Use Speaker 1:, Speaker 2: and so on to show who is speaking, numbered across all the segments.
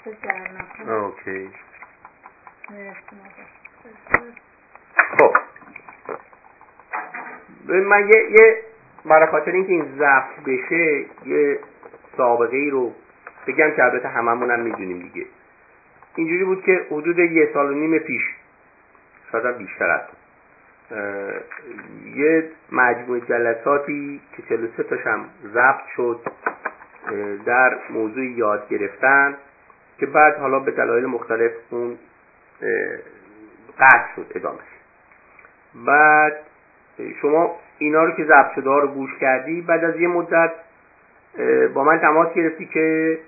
Speaker 1: اوکی. خب من یه برای خاطر اینکه این ضبط بشه یه سابقه ای رو بگم که البته هممون هم میدونیم دیگه. اینجوری بود که حدود 1.5 سال پیش، شاید بیشتر از یه مجموعه جلساتی که 43 تاشم ضبط شد در موضوع یاد گرفتن که بعد حالا به دلایل مختلف اون قطع شد ادامهش. بعد شما اینا رو که ضبط شده ها رو گوش کردی، بعد از یه مدت با من تماس گرفتی که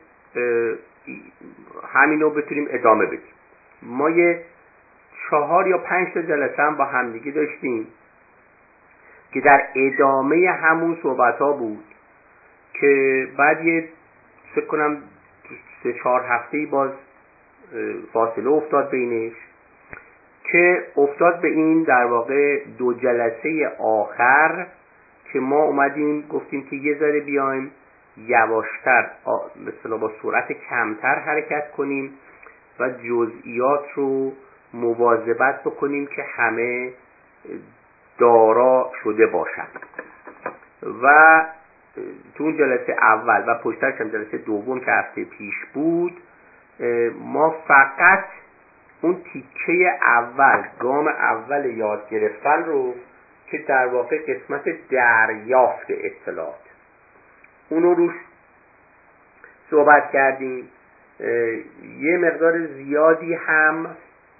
Speaker 1: همینو بتونیم ادامه بدیم. ما یه 4 یا 5 تا جلسه هم با همدیگه داشتیم که در ادامه همون صحبت ها بود که بعد یه فکر کنم 3-4 هفته‌ای باز فاصله افتاد بینش، که افتاد به این در واقع 2 جلسه آخر که ما اومدیم گفتیم که یه ذره بیایم یواشتر، مثلا با سرعت کمتر حرکت کنیم و جزئیات رو مواظبت بکنیم که همه دارا شده باشن. و تو اون جلسه اول و پشترش هم جلسه دوم که هفته پیش بود، ما فقط اون تیکه اول، گام اول یاد گرفتن رو که در واقع قسمت دریافت اطلاعات، اونو روش صحبت کردیم. یه مقدار زیادی هم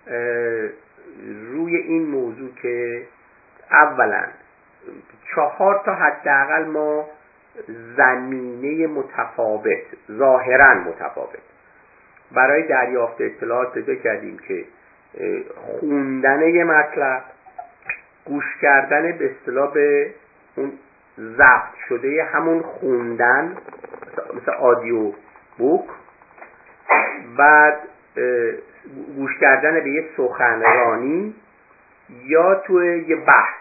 Speaker 1: روی این موضوع که اولا 4 تا حداقل ما زمینه متفاوت، ظاهرا متفاوت برای دریافت اطلاعات پیدا کردیم که خوندن یه مطلب، گوش کردن به اصطلاح به اون ضبط شده همون خوندن مثل آدیو بوک، بعد گوش کردن به یه سخنرانی یا توی یه بحث.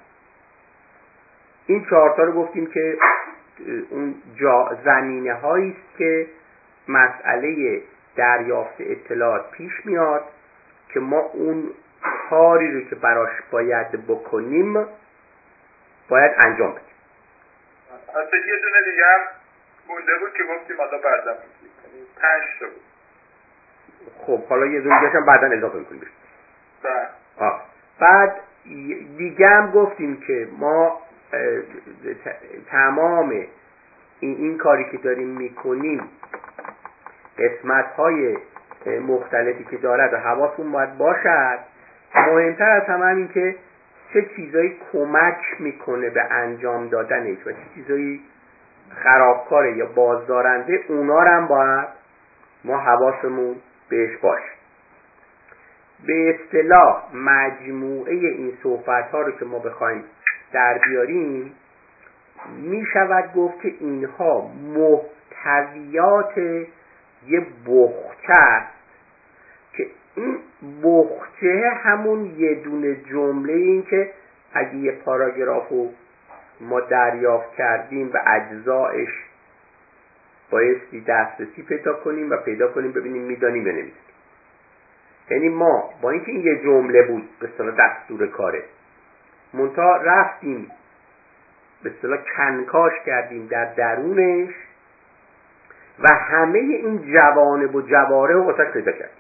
Speaker 1: این 4 تا رو گفتیم که اون زمینه هایی است که مسئله دریافت اطلاعات پیش میاد که ما اون کاری رو که براش باید بکنیم باید انجام بدیم.
Speaker 2: اصلا یه دونه دیگه هم مونده بود که گفتیم حالا بعدا میگیم، 5 تا بود.
Speaker 1: خب حالا یه دونه دیگه هم بعدا اضافه میکنیم. بعد دیگه هم گفتیم که ما تمام این کاری که داریم میکنیم قسمت‌های مختلفی که دارد و حواسمون باید باشد. مهمتر از همه این که چه چیزایی کمک میکنه به انجام دادنش و چه چیزایی خرابکاره یا بازدارنده، اونا رو هم باید ما حواسمون بهش باشه. به اصطلاح مجموعه این صحبت‌ها رو که ما بخوایم در بیاریم، می شود گفت که اینها محتویات یه بخچه است که این بخچه همون یه دونه جمله، این که اگه یه پاراگرافو ما دریافت کردیم به اجزایش بایستی دسترسی پیدا کنیم و پیدا کنیم ببینیم میدانیم یا نمیدانیم. یعنی ما با اینکه این یه جمله بود به اصطلاح دستور کاره، منتها رفتیم به اصطلاح کنکاش کردیم در درونش و همه این جوانب و جواره رو واسش پیدا کردیم.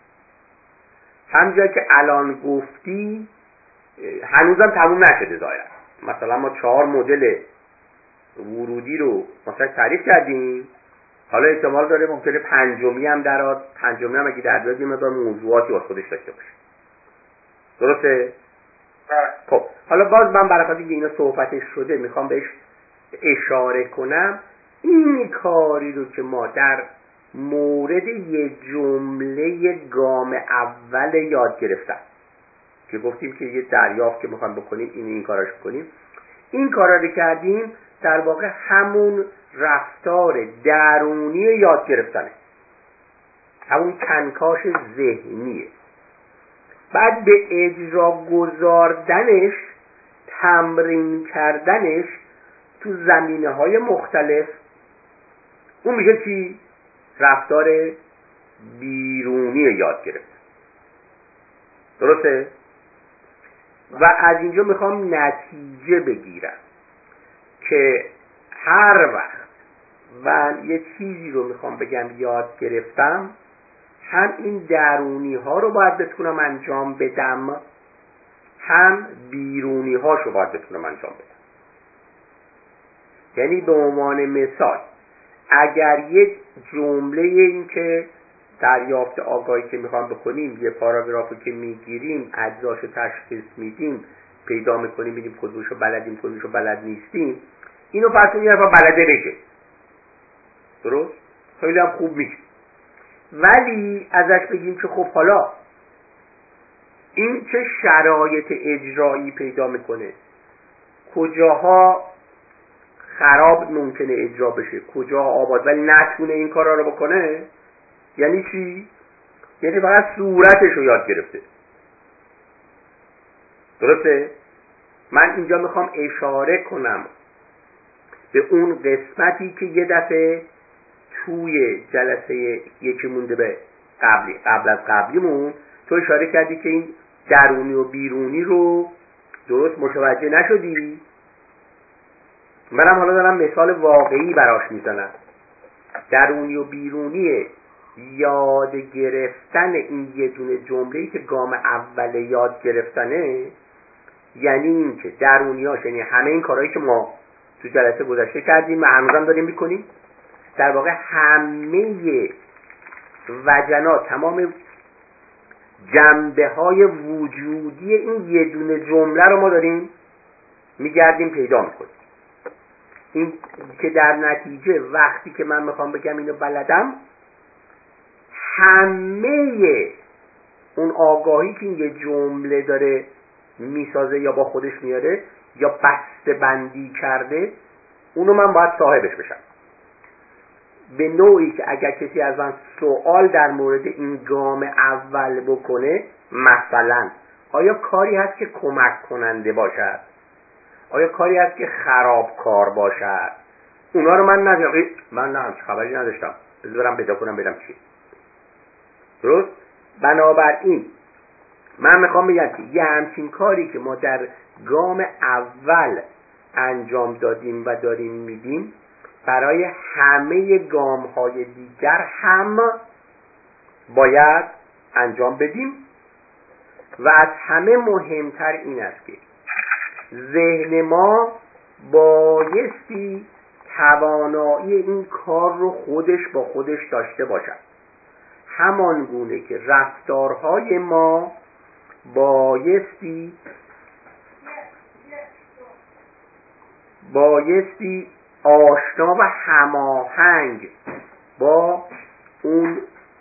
Speaker 1: همجا که الان گفتی هنوزم تموم نشده ظاهرا. مثلا ما 4 مدل ورودی رو واسش تعریف کردیم، حالا احتمال داره ممکنه 5می هم دراد، 5می هم اگه در بیاد یه مقدار موضوعاتی واسه خودش داشته باشه. درسته؟ خب حالا باز من برای خاطر اینکه اینا صحبتش شده میخوام بهش اشاره کنم. این کاری رو که ما در مورد یه جمله گام اول یاد گرفتن که گفتیم که یه دریافت که میخوام بکنیم این کاراش بکنیم، این کارا رو کردیم، در واقع همون رفتار درونی یاد گرفتنه، همون کنکاش ذهنیه. بعد به اجرا گذاردنش، تمرین کردنش تو زمینه‌های مختلف، اون میشه چی؟ رفتار بیرونی یاد گرفتن. درسته؟ و از اینجا میخوام نتیجه بگیرم که هر وقت من یه چیزی رو میخوام بگم یاد گرفتم، هم این درونی ها رو باید بتونم انجام بدم، هم بیرونی هاش رو باید بتونم انجام بدم. یعنی به عنوان مثال اگر یک جمله این که دریافت آگاهی که میخوام بکنیم، یه پاراگرافی که میگیریم، اجزاشو تشخیص میدیم، پیدا میکنیم، ببینیم کدومشو بلدیم کدومشو بلد نیستیم، اینو فرض کنیم یه نفر بلده بگه، درست؟ خیلی هم خوب میشه. ولی ازش بگیم که خب حالا این چه شرایط اجرایی پیدا میکنه، کجاها خراب ممکنه اجرا بشه، کجاها آباد، ولی نتونه این کارا رو بکنه، یعنی چی؟ یعنی فقط صورتش رو یاد گرفته. درسته؟ من اینجا میخوام اشاره کنم به اون قسمتی که یه دفعه توی جلسه یکی مونده به قبل از قبلیمون تو اشاره کردی که این درونی و بیرونی رو درست متوجه نشدی. منم حالا دارم مثال واقعی براش میزنم. درونی و بیرونی یاد گرفتن این یه دونه جمله‌ای که گام اول یاد گرفتنه، یعنی این که درونیاش، یعنی همه این کارهایی که ما تو جلسه گذشته کردیم و هنوزم داریم میکنیم، در واقع همه وجنات، تمام جنبه های وجودی این یه دونه جمله رو ما داریم میگردیم پیدا میکنیم. این که در نتیجه وقتی که من میخوام بگم اینو بلدم، همه اون آگاهی که این یه جمله داره میسازه یا با خودش میاره یا بسته بندی کرده، اونو من باید صاحبش بشم. به نوعی که اگر کسی از من سوال در مورد این گام اول بکنه، مثلا آیا کاری هست که کمک کننده باشد، آیا کاری هست که خرابکار باشد، اونا رو من ندارم، من نه خبری نداشتم، برم پیدا کنم بدم چی. درست؟ بنابراین من میخوام بگم که یه همچین کاری که ما در گام اول انجام دادیم و داریم میدیم، برای همه گام های دیگر هم باید انجام بدیم. و از همه مهمتر این است که ذهن ما بایستی توانایی این کار رو خودش با خودش داشته باشد، همان گونه که رفتارهای ما بایستی آشنا و هماهنگ با اون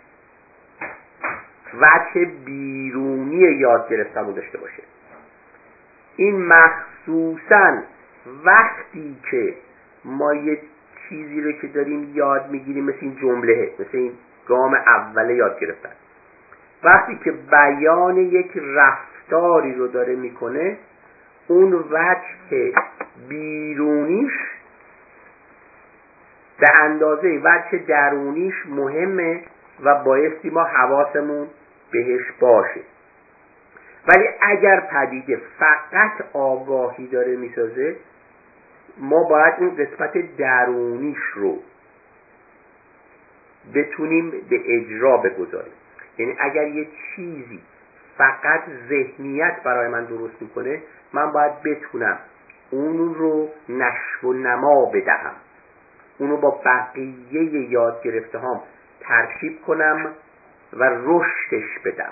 Speaker 1: وجه بیرونی یاد گرفتن داشته باشه. این مخصوصاً وقتی که ما یه چیزی رو که داریم یاد میگیریم، مثل این جمله، مثل این گام اول یاد گرفتن، وقتی که بیان یک رفتاری رو داره میکنه، اون وجه بیرونیش به اندازه وجه درونیش مهمه و بایستی ما حواسمون بهش باشه. ولی اگر پدیده فقط آگاهی داره میسازه، ما باید این قسمت درونیش رو بتونیم به اجرا بگذاریم. یعنی اگر یه چیزی فقط ذهنیت برای من درست میکنه، من باید بتونم اون رو نشو و نما بدهم، اونو با بقیه یاد گرفته هم ترکیب کنم و رشدش بدم.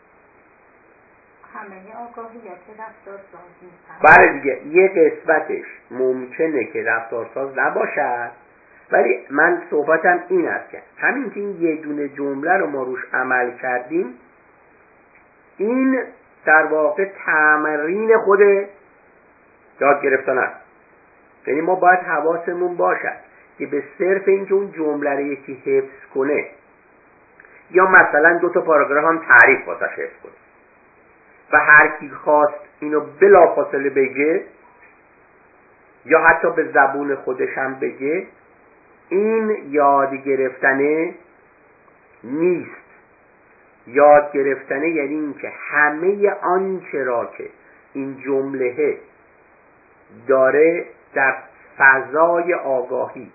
Speaker 3: همه آگاهیات رفتارساز نیستن.
Speaker 1: بله دیگه، یه قسمتش ممکنه که رفتارساز نباشد، ولی من صحبتم این است که همین که این یه دونه جمله رو ما روش عمل کردیم، این در واقع تمرین خود یاد گرفتن است. یعنی ما باید حواسمون باشد که به صرف اینکه اون جمله رو یکی حفظ کنه، یا مثلا 2 پاراگراف هم تعریف واسش حفظ کنه و هر کی خواست اینو بلافاصله بگه یا حتی به زبون خودش هم بگه، این یاد گرفتنه نیست. یاد گرفتنه یعنی این که همه آنچه را که این جمله داره در فضای آگاهی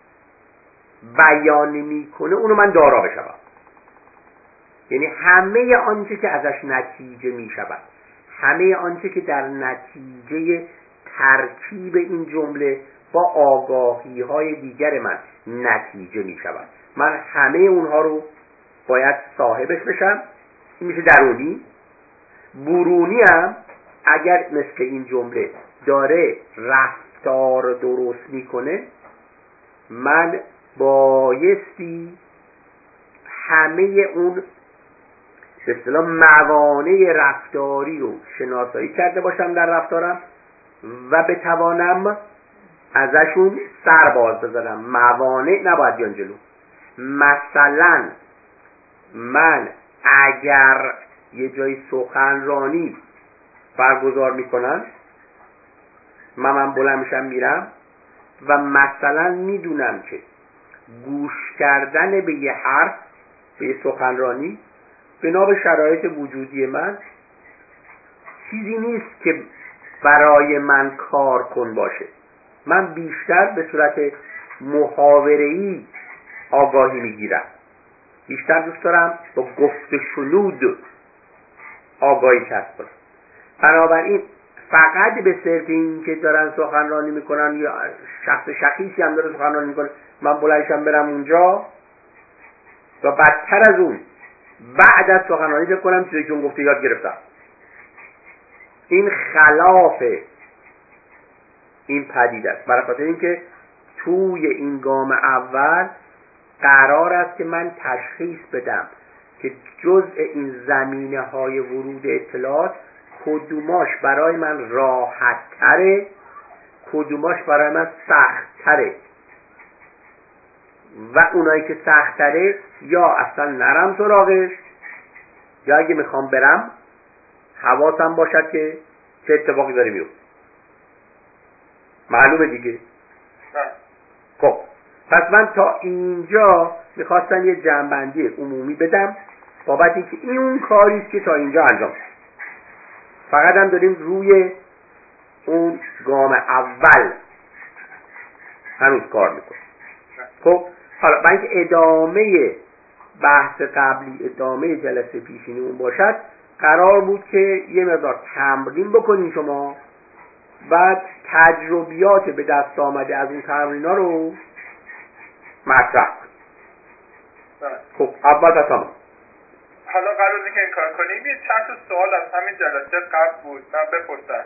Speaker 1: بیان میکنه اونو من دارا بشم. یعنی همه آنچه که ازش نتیجه میشود، همه آنچه که در نتیجه ترکیب این جمله با آگاهی های دیگر من نتیجه میشود، من همه اونها رو باید صاحبش بشم. این میشه درونی. برونی هم اگر مثل این جمله داره رفتار درست میکنه، من بایستی همه اون به اصطلاح موانع رفتاری رو شناسایی کرده باشم در رفتارم و بتوانم ازشون سر باز بزنم. موانع نباید بیان جلو. مثلا من اگر یه جای سخنرانی برگزار میکنن، من بلند میشم میرم و مثلا میدونم که گوش کردن به یه حرف، به یه سخنرانی بنا به شرایط وجودی من چیزی نیست که برای من کار کن باشه. من بیشتر به صورت محاوره‌ای آگاهی میگیرم، بیشتر دوست دارم با گفت و شنود آگاهی کسب کنم. بنابراین فقط به صرف این که دارن سخنرانی میکنن یا شخص شخیصی هم داره سخنرانی میکنه من بلندشم برم اونجا و بدتر از اون بعد از سخنرانی فکر کنم چیزی که اون گفته یاد گرفتم، این خلاف این پدیده است. برای خاطر اینکه توی این گام اول قرار است که من تشخیص بدم که جزء این زمینه های ورود اطلاعات کدوماش برای من راحت تره، کدوماش برای من سخت تره و اونایی که سخت تره یا اصلا نرم سراغش، یا اگه میخوام برم حواسم باشد که چه اتفاقی داره میفته. معلومه دیگه؟ خب پس من تا اینجا میخواستم یه جنبندی عمومی بدم بابت اینکه این اون کاریست که تا اینجا انجام شد. فقط هم داریم روی اون گام اول هنوز کار میکنیم. خب حالا من که ادامه بحث قبلی، ادامه جلسه پیشینیمون باشد، قرار بود که یه مقدار تمرین بکنیم شما، بعد تجربیات به دست آمده از اون تمرینا رو مطرح کنیم. خب اول تصمیم
Speaker 2: حالا قرار که این کار کنیم یه چند تا سوال از همین جلسه قبل بود من بپرسم.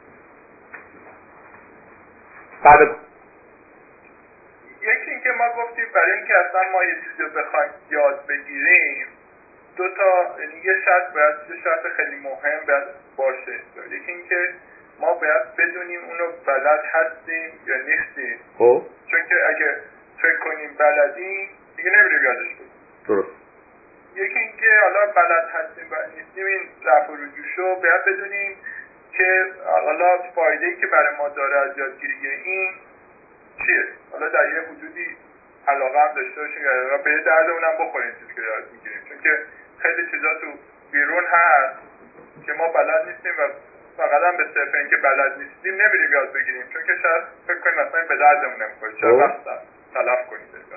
Speaker 2: یکی این که ما گفتیم برای اینکه اصلا ما یه چیزی رو بخوایم یاد بگیریم دو تا، یعنی یه شرط باید، یه شرط خیلی مهم باید باشه. یکی این که ما باید بدونیم اونو بلد هستیم یا نیستیم.
Speaker 1: خب
Speaker 2: چون که اگه فکر کنیم بلدیم دیگه نمیریم یادش بدیم.
Speaker 1: درست.
Speaker 2: یکی این که حالا بلد هستیم و نیستیم، این رفع و رجوعشو باید بدونیم که حالا فایده‌ای که برای ما داره از یادگیری این چیه. حالا در یه حدودی علاقه هم داشته باشیم یا به درد اونم بخوریم چیزی که یاد میگیریم، چون که خیلی چیزا تو بیرون هست که ما بلد نیستیم و فقط هم به صرف اینکه بلد نیستیم نمیریم یاد بگیریم، چون که شاید فکر کنیم مثلا به دردمون نمیخوره، چرا وقت تلف کنیم بریم.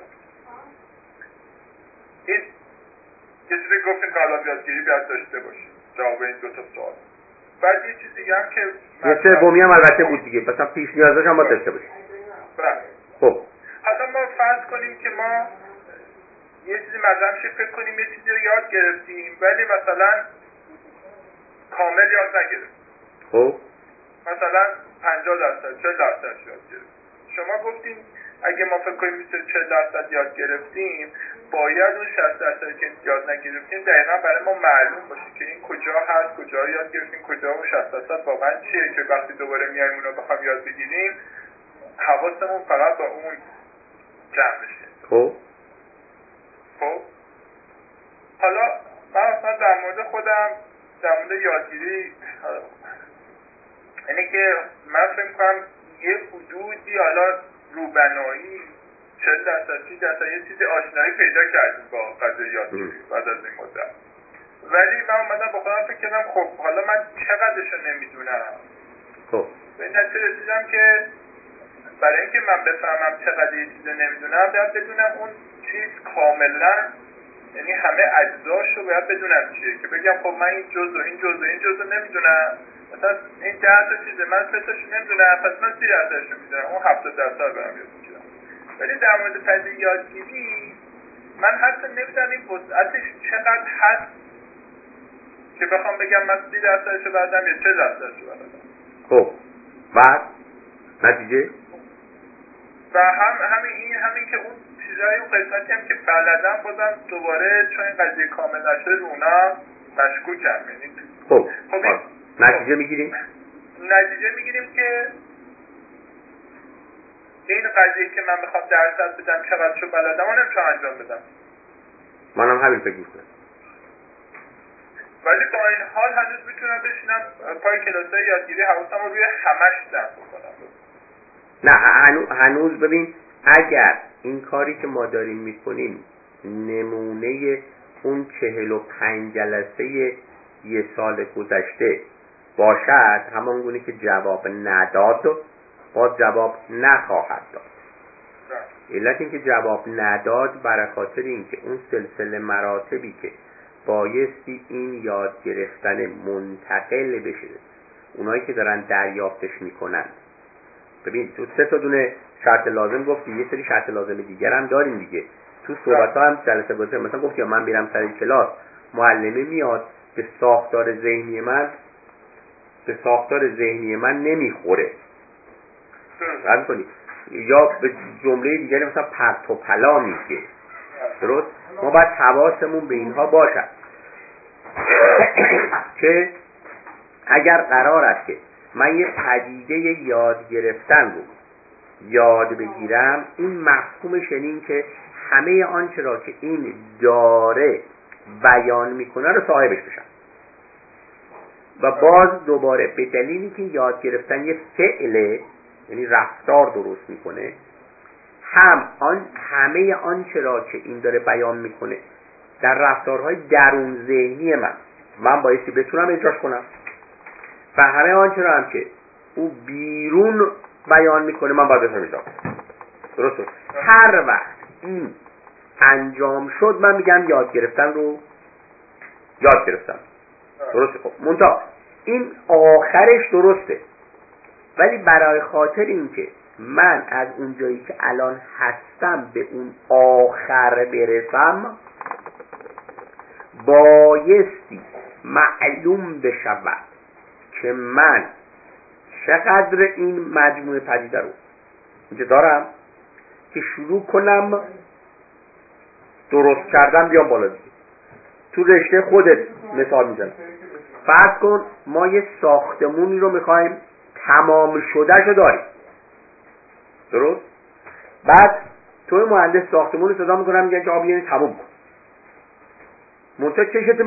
Speaker 2: این یه چیزی گفتیم که حالا یادگیری باید داشته باشیم، جواب این دو تا سوال. بعد یه چیزی دیگه هم که
Speaker 1: یه سومی هم البته بود دیگه، مثلا پیش نیازش هم باید داشته باشیم. خب
Speaker 2: حالا ما فرض کنیم که ما یه چیزی مثلا فکر کنیم یه چیزی رو یاد گرفتیم ولی مثلا کامل یاد نگرفتیم.
Speaker 1: خب
Speaker 2: مثلا 50% 40% یاد گرفتیم. شما گفتین اگه ما فکر کنیم 40% یاد گرفتیم باید اون 60% که یاد نگرفتیم دقیقا برای ما معلوم باشه که این کجا هست، کجا رو یاد گرفتیم، کجا اون 60% واقعا چیه که وقتی دوباره میایم اون رو بخوام یاد بگیریم حواسمون فقط با اون جمع بشه.
Speaker 1: خب
Speaker 2: حالا من اصلا در مورد خودم در مورد یادگیری اینه که من فکر کنم یه حدودی حالا روبنایی 40% 30% یه چیزی آشنایی پیدا کردیم با قضیه یادگیری بعد از این مدت. ولی من اومدم با خودم فکر کردم خب حالا من چقدرشو نمیدونم.
Speaker 1: خب
Speaker 2: به نتیجه رسیدم که برای اینکه من بفهمم چقدر یه چیزو نمیدونم باید بدونم اون چیز کاملا، یعنی همه اجزاشو باید بدونم چیه، که بگم خب من این جزء نمیدونم، مثلا این 10 تا چیزه من 3 تاشو نمیدونم، پس من 30% رو میدونم، اون 70% برام یاد میگیرم. ولی در مورد پدیده یادگیری من حتی نمیدونم این وسعتش چقدر هست که بخوام بگم من 30%شو بلدم یا 40%شو بلدم.
Speaker 1: خب بعد نتیجه
Speaker 2: و همین که اون چیزای اون قسمتی هم که بلدم بازم دوباره چون این قضیه کامل نشده رو اونا مشکوکم. یعنی
Speaker 1: خب
Speaker 2: این
Speaker 1: نتیجه میگیریم که این قضیه که من میخوام درصد بدم چقدرشو بلدم و نمیتونم انجام بدم. منم همین فکر میکنم.
Speaker 2: ولی با این حال هنوز میتونم بشینم پای کلاسای یادگیری حواسم رو روی همش جمع بکنم.
Speaker 1: نه هنوز ببین، اگر این کاری که ما داریم میکنیم نمونه اون 45 جلسه یه سال گذشته باشد، همان گونه که جواب نداد باز جواب نخواهد داد. علت این که جواب نداد برای خاطر این که اون سلسله مراتبی که بایستی این یاد گرفتن منتقل بشه اونایی که دارن دریافتش میکنن. ببین تو 3 تا دونه شرط لازم گفتی، یه سری شرط لازم دیگر هم داریم دیگه. تو صحبت ها هم جلسه گذشته مثلا گفتی من میرم سر کلاس، معلمه میاد به ساختار ذهنی من نمیخوره، درست کنی، یا به جمله دیگری مثلا پرت و پلا میگه. درست؟ ما باید حواسمون به اینها باشد که اگر قرار است که من یه پدیده یاد گرفتن رو یاد بگیرم، این مفهومش این که همه آنچه را که این داره بیان میکنه رو صاحبش بشم. و باز دوباره به دلیلی که یاد گرفتن یه فعله، یعنی رفتار درست میکنه، همه آنچه را که این داره بیان میکنه در رفتارهای درون ذهنی من بایستی بتونم اجراش کنم، و همه آنچه را هم که او بیرون بیان میکنه من باید بتونم اجرا کنم. درسته؟ هر وقت این انجام شد من میگم یاد گرفتن رو یاد گرفتم. درسته؟ خب منتها این آخرش درسته، ولی برای خاطر اینکه من از اون جایی که الان هستم به اون آخر برسم بایستی معلوم بشود که من چقدر این مجموعه پدیده رو اینجا دارم که شروع کنم درست کردن بیام بالا دیگه. تو رشته خودت مثال میزنم، فرض کن ما یه ساختمونی رو میخوایم تمام شده شو داریم، درست؟ بعد توی مهندس ساختمون رو صدا میکنم میگن که آبی تموم کن، منتها چشتو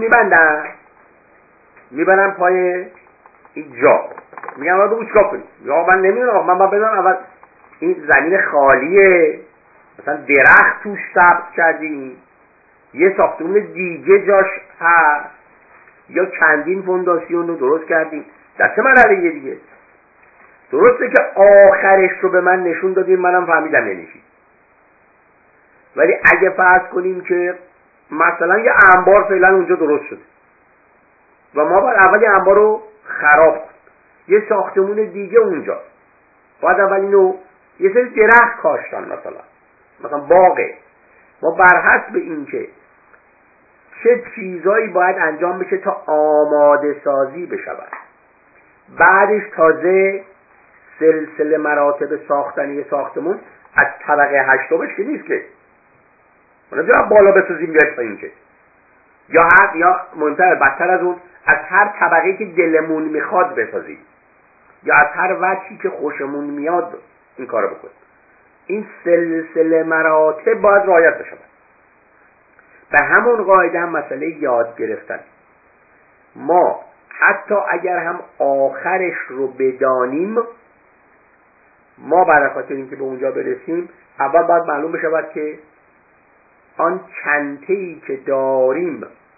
Speaker 1: میبرن پای این جا، میگن آقا بگو چیکار کنی؟ یا من نمیدونم، من باید بدونم اول این زمین خالیه، مثلا درخت توش سبز کردیم، یه ساختمون دیگه جاش هست، یا چندین فونداسیون رو درست کردیم، در چه مرحله دیگه. درسته که آخرش رو به من نشون دادیم، منم فهمیدم یعنی چی. ولی اگه فرض کنیم که مثلا یه انبار فعلا اونجا درست شده و ما باید اول یه انبار رو خراب کنیم، یه ساختمون دیگه اونجا باید اول اینو یه سری درخت کاشتن، مثلا باغه، ما بر حسب این که چه چیزایی باید انجام بشه تا آماده سازی بشود، بعدش تازه سلسله مراتب ساختنی ساختمون از طبقه 8 که نیست که ما نمی‌تونیم بالا بسازیم بیایم پایین که، یا مهمتر بدتر از اون از هر طبقه که دلمون میخواد بسازیم، یا از هر وجهی که خوشمون میاد این کارو بکنیم. این سلسله مراتب باید رعایت بشه. به همون قاعده هم مسئله یاد گرفتن، ما حتی اگر هم آخرش رو بدانیم، ما برای خاطر اینکه به اونجا برسیم اول باید معلوم بشود که آن چنته‌ای که داریم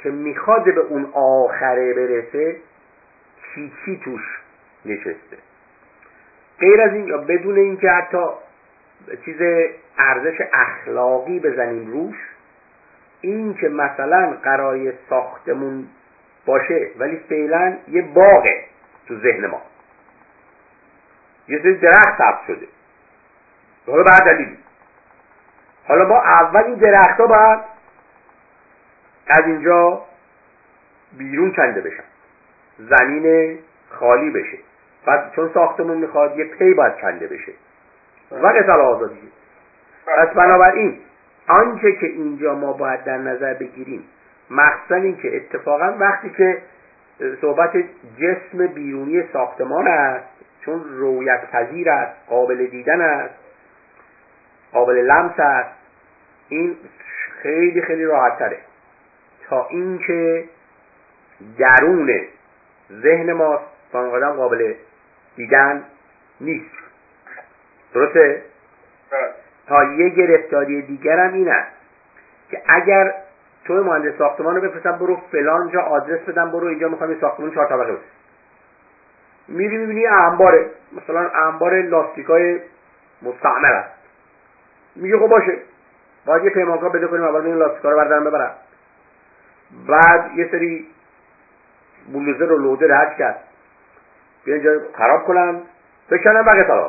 Speaker 1: که میخواد به اون آخره برسه چی توش نشسته. غیر از این یا بدون اینکه حتی چیز ارزش اخلاقی بزنیم روش، این که مثلا قرار ساختمون باشه ولی فعلا یه باغه تو ذهن ما، یه سری درخت ثبت شده، حالا بعد دلیلی، حالا ما اول این درخت ها باید از اینجا بیرون کنده بشن، زمین خالی بشه، بعد چون ساختمون میخواد یه پی باید کنده بشه و قتال آزادی. پس بنابراین آنچه که اینجا ما باید در نظر بگیریم، مخصوصا این که اتفاقا وقتی که صحبت جسم بیرونی ساختمان است، چون رویت پذیر است، قابل دیدن است، قابل لمس است، این خیلی خیلی راحت تره تا این که درون ذهن ما آدم قابل دیدن نیست. درسته؟ تا یه گرفتاری دیگر هم این است که اگر تو مهندس ساختمان رو بفرستم برو فلان جا آدرس بدم، برو اینجا میخوام یه ساختمان 4 طبقه بسازم، میری میبینی انباره، مثلا انبار لاستیکای مستعمل است، میگه خب باشه باید یه پیمانکار بده کنیم اول این لاستیکا رو بردارن ببرن، بعد یه سری بولدوزر رو لودر هر کرد بیا اینجا خراب کنن بکنن بقیه طرف.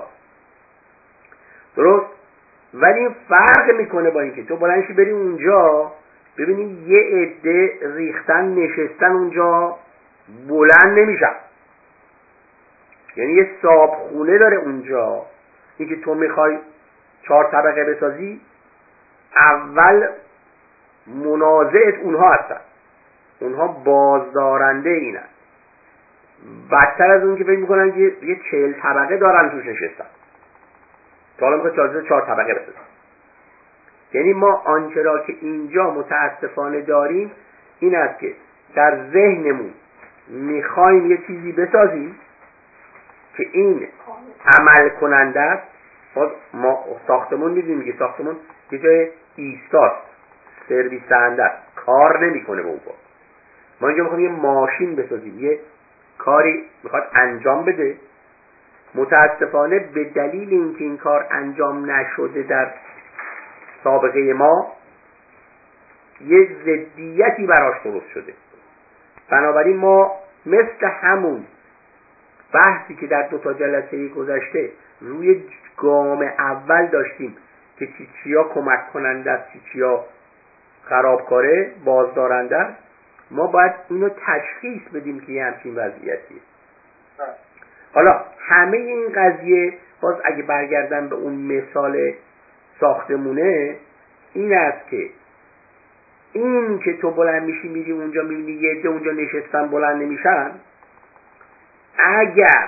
Speaker 1: درست؟ ولی این فرق میکنه با اینکه تو بلندشی بری اونجا ببینی یه عده ریختن نشستن اونجا بلند نمیشن، یعنی یه صابخونه داره اونجا. اینکه تو میخوای 4 طبقه بسازی، اول منازعت اونها هستن، اونها بازدارنده اینن، بدتر از اون که فکر میکنن که یه 40 طبقه دارن توش نشستن، تا حالا میخواد 4 طبقه بسازن. یعنی ما آنچه را که اینجا متاسفانه داریم این است که در ذهنمون میخوایم یه چیزی بسازیم که این عمل کننده است. ما ساختمون میدونیم که ساختمون یه جای ایستاست، سرویس دهنده است، کار نمیکنه به اون پا. ما اینجا میخوایم یه ماشین بسازیم، یه کاری میخواد انجام بده. متاسفانه به دلیل اینکه این کار انجام نشده در سابقه ما یه ضدیتی براش درست شده. بنابراین ما مثل همون بحثی که در 2 جلسه گذشته روی گام اول داشتیم که چیا کمک کننده است، چیا خرابکاره، بازدارنده است، ما باید اینو تشخیص بدیم که یه همچین وضعیتیه. حالا همه این قضیه باز اگه برگردم به اون مثال ساختمونه، این است که این که تو بلند میشی میری اونجا میبینی یه عده اونجا نشستن بلند نمیشن، اگر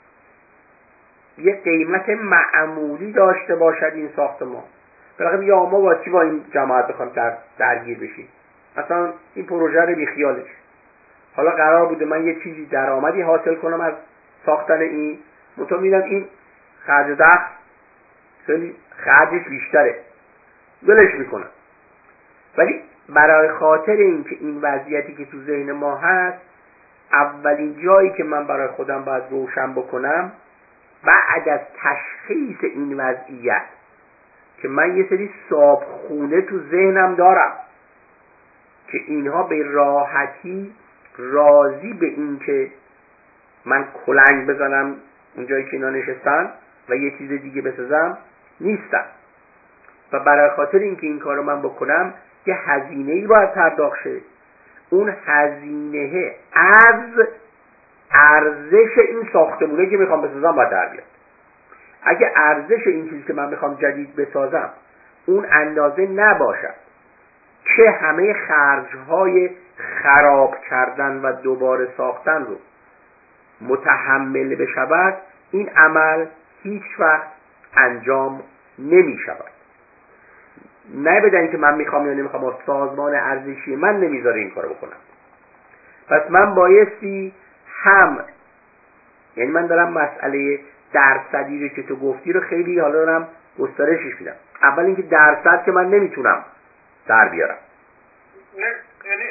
Speaker 1: یه قیمت معمولی داشته باشد این ساختمان، بالاخره یا ما با چی با این جماعت بخوام درگیر بشیم؟ مثلا این پروژه رو بیخیالش، حالا قرار بوده من یه چیزی درآمدی حاصل کنم از ساختن این، منتها میدم این خرج دخل خیلی خرجش بیشتره، ولش میکنم. ولی برای خاطر اینکه این وضعیتی که تو ذهن ما هست، اولین جایی که من برای خودم باید روشن بکنم بعد از تشخیص این وضعیت که من یه سری صابخونه تو ذهنم دارم که اینها به راحتی راضی به این که من کلنگ بزنم اونجایی که اینا نشستن و یه چیز دیگه بسازم نیستن، و برای خاطر اینکه این کارو من بکنم یه هزینه‌ای باید پرداخت شه. اون هزینه از ارزش این ساختمونه که میخوام بسازم باید در بیاد. اگه ارزش این چیزی که من میخوام جدید بسازم اون اندازه نباشد که همه خرج‌های خراب کردن و دوباره ساختن رو متحمل بشود، این عمل هیچ وقت انجام نمی شود. نه بدن که من میخوام یا نمیخوام، سازمان ارزشی من نمیذاره این کارو بکنم. پس من بایستی هم، یعنی من دارم مسئله درصدی رو که تو گفتی رو خیلی حالا دارم گسترشش میدم. اول اینکه درصد که من نمیتونم در بیارم.
Speaker 2: نه، یعنی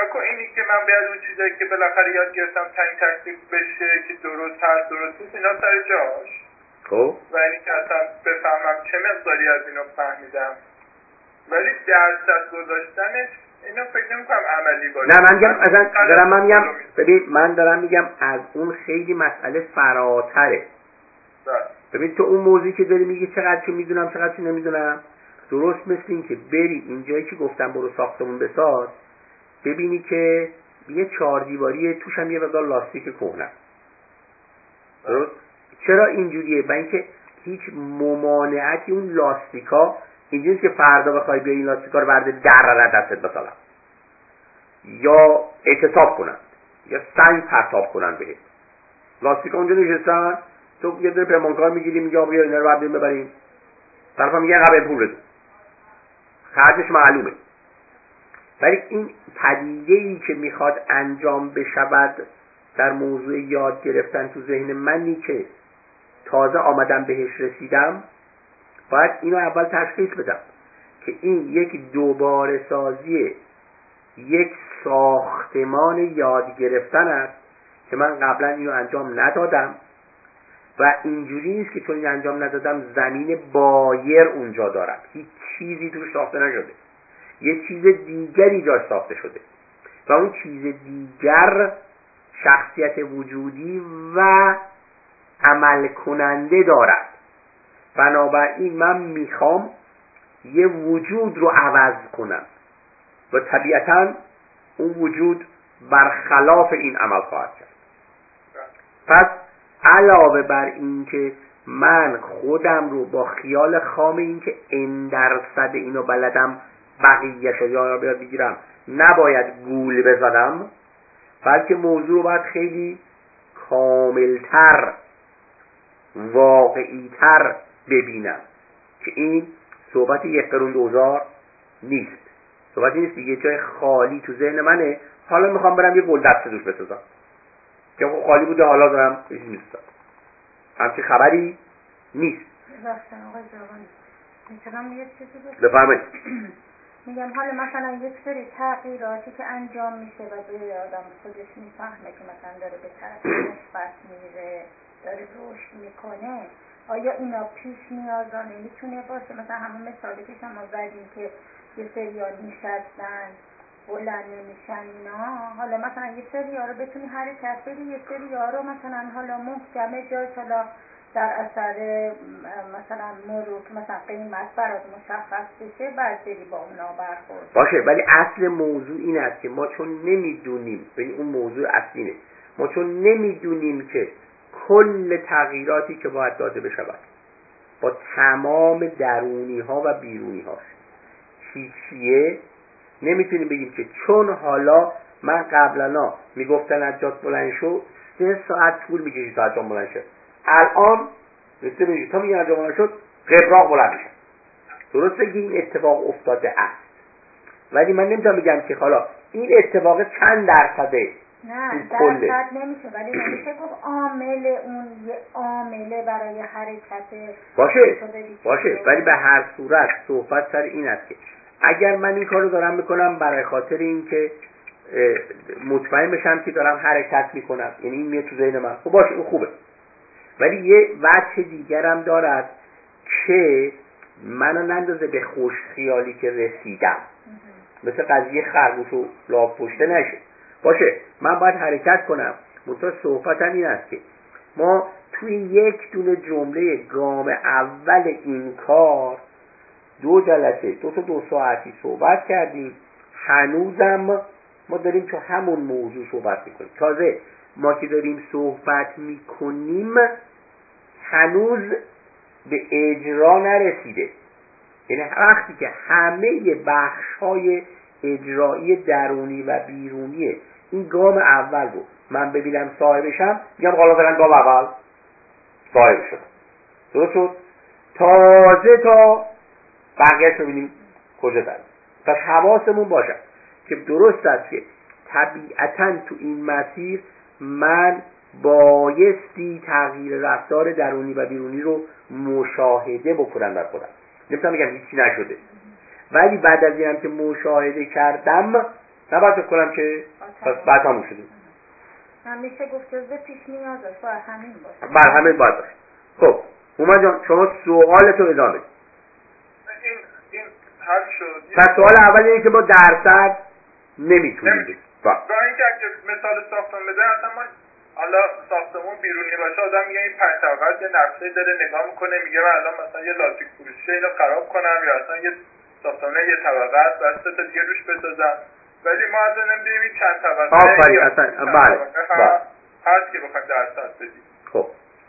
Speaker 2: کن اینی که من باید اون چیزایی که بالاخره یاد گرفتم تعیین تکلیف بشه که درست هست درست نیست اینا سر جاش.
Speaker 1: خب
Speaker 2: و اینی که اصلا بفهمم چه مقداری از اینو فهمیدم، ولی درصد گذاشتنش اینو فکر نمی‌کنم عملی باشه.
Speaker 1: نه من میگم اصلا من میگم ببین من دارم میگم از اون خیلی مسئله فراتره. ببین تو اون موضوعی که داری میگی چقدر چه میدونم چقدر چه نمیدونم، درست مثل این که بری اینجایی که گفتم برو ساختمون بساز ببینی که یه 4 دیواری توش هم یه مقدار لاستیک کهنه. درست؟ چرا اینجوریه؟ برای اینکه هیچ ممانعتی اون لاستیکا اینجوری که فردا بخوای بیا این لاستیکا رو برده در دستت مثلا یا اعتصاب کنن یا سنگ پرتاب کنن بهت، لاستیکا اونجا نشستن، تو یه دونه پیمانکار میگیری میگه بیا اینا رو برداریم ببریم، طرفا میگه قبل پول بده، خرجش معلومه. ولی این پدیده‌ای که میخواد انجام بشود در موضوع یاد گرفتن تو ذهن منی که تازه آمدم بهش رسیدم، باید اینو اول تشخیص بدم که این یک دوباره سازی یک ساختمان یاد گرفتن است که من قبلا اینو انجام ندادم و اینجوری نیست که چون این انجام ندادم زمین بایر اونجا دارم، هیچ چیزی توش ساخته نشده، یه چیز دیگری جاش ساخته شده و اون چیز دیگر شخصیت وجودی و عمل کننده دارد. بنابراین من میخوام یه وجود رو عوض کنم و طبیعتاً اون وجود برخلاف این عمل خواهد کرد. پس علاوه بر این که من خودم رو با خیال خام این که این درصد اینو بلدم بقیه شو یا بگیرم نباید گول بزنم، بلکه موضوع رو باید خیلی کاملتر واقعیتر ببینم که این صحبت 1 قرون 2000 نیست، صحبتی نیست یه جای خالی تو ذهن منه حالا میخوام برم یه گل دسته دوش بسازم که خالی بوده حالا دارم چیزی نیست، همچین خبری نیست.
Speaker 3: راستن آقای جوان میتونم یه چیزی
Speaker 1: بفرمایید.
Speaker 3: میگم حالا مثلا یک سری تغییراتی که انجام میشه و به آدم خودش میفهمه که مثلا داره به طرف مثبت میره داره رشد میکنه، آیا اینا پیش نیازانه میتونه باشه؟ مثلا همون مثالی که شما زدین که یه سریال میشستن بلند نمیشن اینا، حالا مثلا یه سریال رو بتونی حرکت بدی، یه سریال رو مثلا حالا محکمه جاش حالا در اثر مثلا مرور که مثلا قیمت برات مشخص بشه بعد بری با اونا برخورد
Speaker 1: باشه. ولی اصل موضوع این است که ما چون نمیدونیم، ببین اون موضوع اصلیه، ما چون نمیدونیم که کل تغییراتی که باید داده بشود با تمام درونی ها و بیرونی هاش چیه نمیتونیم بگیم که چون حالا من قبلا میگفتن از جات بلند شو 3 ساعت طول میکشید تا از جات بلند شد، الان رسیده میشه تا میگن از جات بلند شد قبراق بلند میشه. درسته که این اتفاق افتاده است، ولی من نمیتونم بگم که حالا این اتفاق چند درصده.
Speaker 3: نه درصد نمیشه، ولی نمیشه گفت عامل اون یه عامله برای حرکت
Speaker 1: باشه. ولی به هر صورت صحبت سر این است که اگر من این کارو دارم میکنم برای خاطر این که مطمئن بشم که دارم حرکت میکنم، یعنی این میاد تو ذهن من، خب باشه اون خوبه، ولی یه وجه دیگرم دارد که منو نندازه به خوش خیالی که رسیدم، مثل قضیه خرگوش و لاف پشته نشه. باشه من باید حرکت کنم، منتها صحبتم این است که ما توی یک دونه جمله گام اول این کار 2 جلسه 2 ساعتی صحبت کردیم، هنوزم ما داریم تو همون موضوع صحبت میکنیم. تازه ما که داریم صحبت میکنیم هنوز به اجرا نرسیده، یعنی وقتی که همه بخش‌های اجرایی درونی و بیرونی این گام اول رو من ببینم صاحبشم، میگم حالا برن گام اول صاحب شدم، درست شد، تازه تا بقیه‌اش رو ببینیم کجا داریم. پس حواسمون باشه که درست است که طبیعتاً تو این مسیر من بایستی تغییر رفتار درونی و بیرونی رو مشاهده بکنم در خودم. نمیتونم بگم هیچی نشده، ولی بعد از اینم که مشاهده کردم نباید فکر کنم که بعد تموم شده.
Speaker 3: همیشه گفت جزء پیش نیاز است، باید همین باشه.
Speaker 1: بر همین باید باشه. خب هومن جان شما سوالتو ادامه بدید.
Speaker 2: این حل شد.
Speaker 1: پس سوال اول اینه که با درصد نمیتونید.
Speaker 2: با اینکه اگه مثال ساختمون بده اصلا ما حالا ساختمون بیرونی باشه آدم میگه این 5 طبقه یه نقشه داره نگاه میکنه میگه من الان مثلا یه لاستیک فروشی اینو خراب کنم یا اصلا یه ساختمون یه طبقه است بعد سه تا دیگه روش بسازم، ولی ما اصلا نمیدونیم این چند طبقه
Speaker 1: آفرین اصلا بله
Speaker 2: هست که بخوایم درصد بدیم.
Speaker 1: خب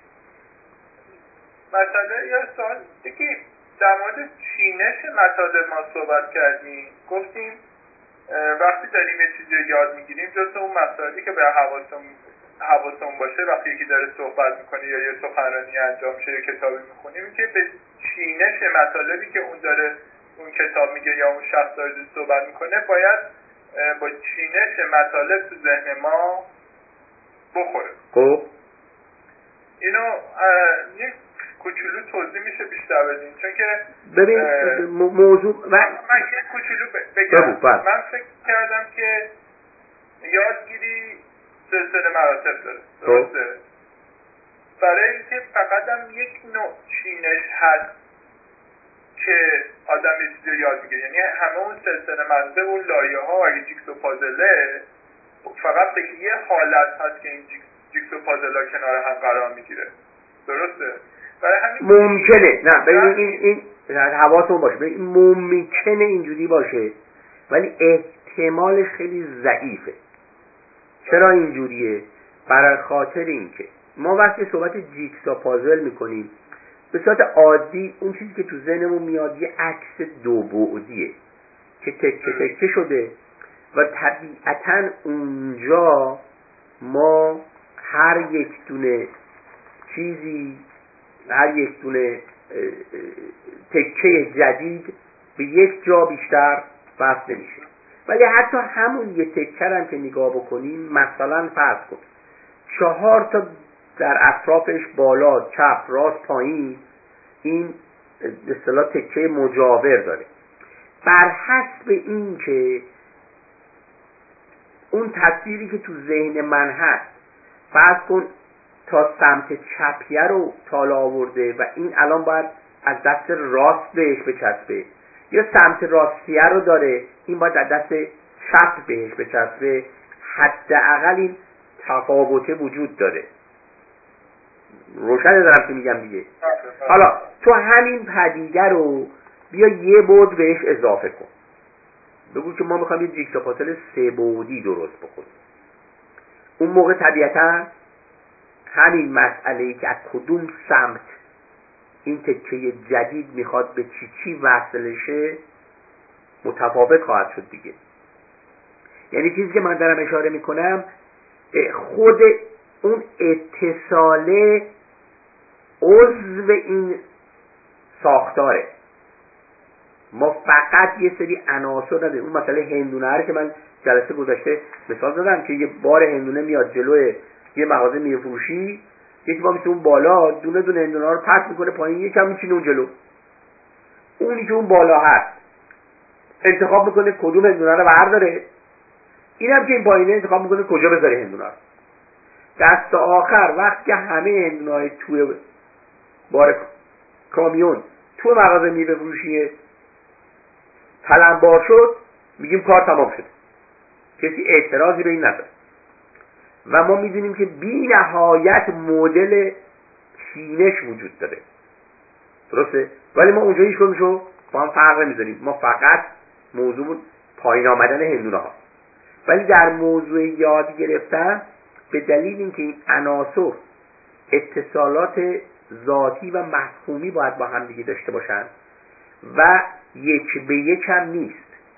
Speaker 2: مثلا یه سوال دیگه در مورد چینش مطالب ما صحبت کردیم، گفتیم وقتی داریم یه چیزی رو یاد میگیریم جز اون مسائلی که به حواسمون باشه وقتی یکی داره صحبت میکنه یا یه سخنرانی انجام میشه یا کتابی میخونیم که به چینش مطالبی که اون داره اون کتاب میگه یا اون شخص داره صحبت میکنه باید با چینش مطالب تو ذهن ما بخوره.
Speaker 1: خب
Speaker 2: اینو یک کوچولو توضیح میشه بیشتر بدین؟ چون که
Speaker 1: ببین موضوع
Speaker 2: من یک کوچولو بگم. من فکر کردم که یادگیری سلسله مراتب داره، درسته؟ برای اینکه فقط هم یک نوع چینش هست که آدم یه چیزی رو یاد میگیره، یعنی همه اون سلسله مراتب اون لایه ها اگه جیکسو پازله فقط به یه حالت هست که این جیکسو پازل ها کنار هم قرار میگیره، درسته؟ برای همین
Speaker 1: ممکنه نه ببین این حواستون باشه، ببین ممکنه اینجوری باشه ولی احتمالش خیلی ضعیفه. چرا اینجوریه؟ برای خاطر اینکه ما وقتی صحبت جیکسا پازل میکنیم به صورت عادی اون چیزی که تو ذهنمون میاد یه عکس دو بعدیه که تکه تکه شده و طبیعتاً اونجا ما هر یک دونه تکه جدید به یک جا بیشتر بس نمیشه. ولی حتی همون یه تکه هم که نگاه بکنیم، مثلا فرض کن 4 تا در اطرافش بالا چپ راست پایین این به اصطلاح تکه مجاور داره، بر حسب این که اون تصویری که تو ذهن من هست فرض کن تا سمت چپیه رو تالا آورده و این الان باید از دست راست بهش بچسبه، یا سمت راستیه رو داره این باید از دست چپ بهش بچسبه، حداقل این تفاوته وجود داره. روشن دارم که میگم دیگه. حالا تو همین پدیده رو بیا یه بعد بهش اضافه کن، بگو که ما میخوایم یه جیکسا پازل 3 بعدی درست بکنیم. اون موقع طبیعتا همین مسئله‌ای که از کدوم سمت این تکه جدید میخواد به چی وصل شه متفاوت خواهد شد دیگه. یعنی چیزی که من دارم اشاره میکنم خود اون اتصاله عضو این ساختاره. ما فقط یه سری عناصر نداریم. اون مسئله هندونه رو که من جلسه گذشته مثال زدم که یه بار هندونه میاد جلوی یه مغازه میفروشی، یکی با مثل اون بالا دونه دونه هندونه ها رو پرت میکنه پایین، یکم میچینه اون جلو. اونی که اون بالا هست انتخاب میکنه کدوم هندونه رو برداره، اینم که این پایینه انتخاب میکنه کجا بذاره هندونه رو. دست آخر وقت که همه هندونه‌های توی بار کامیون توی مغازه میفروشی تلمبار شد، میگیم کار تمام شد، کسی اعتراضی به این نداره. و ما میدونیم که بی نهایت مدل چینش وجود داره، درسته؟ ولی ما اونجا هیچ کدومشو با هم فرق نمیذاریم، ما فقط موضوع پایین آمدن هندونه ها. ولی در موضوع یاد گرفتن به دلیل اینکه این عناصر اتصالات ذاتی و مفهومی باید با هم دیگه داشته باشن و یک به یک هم نیست.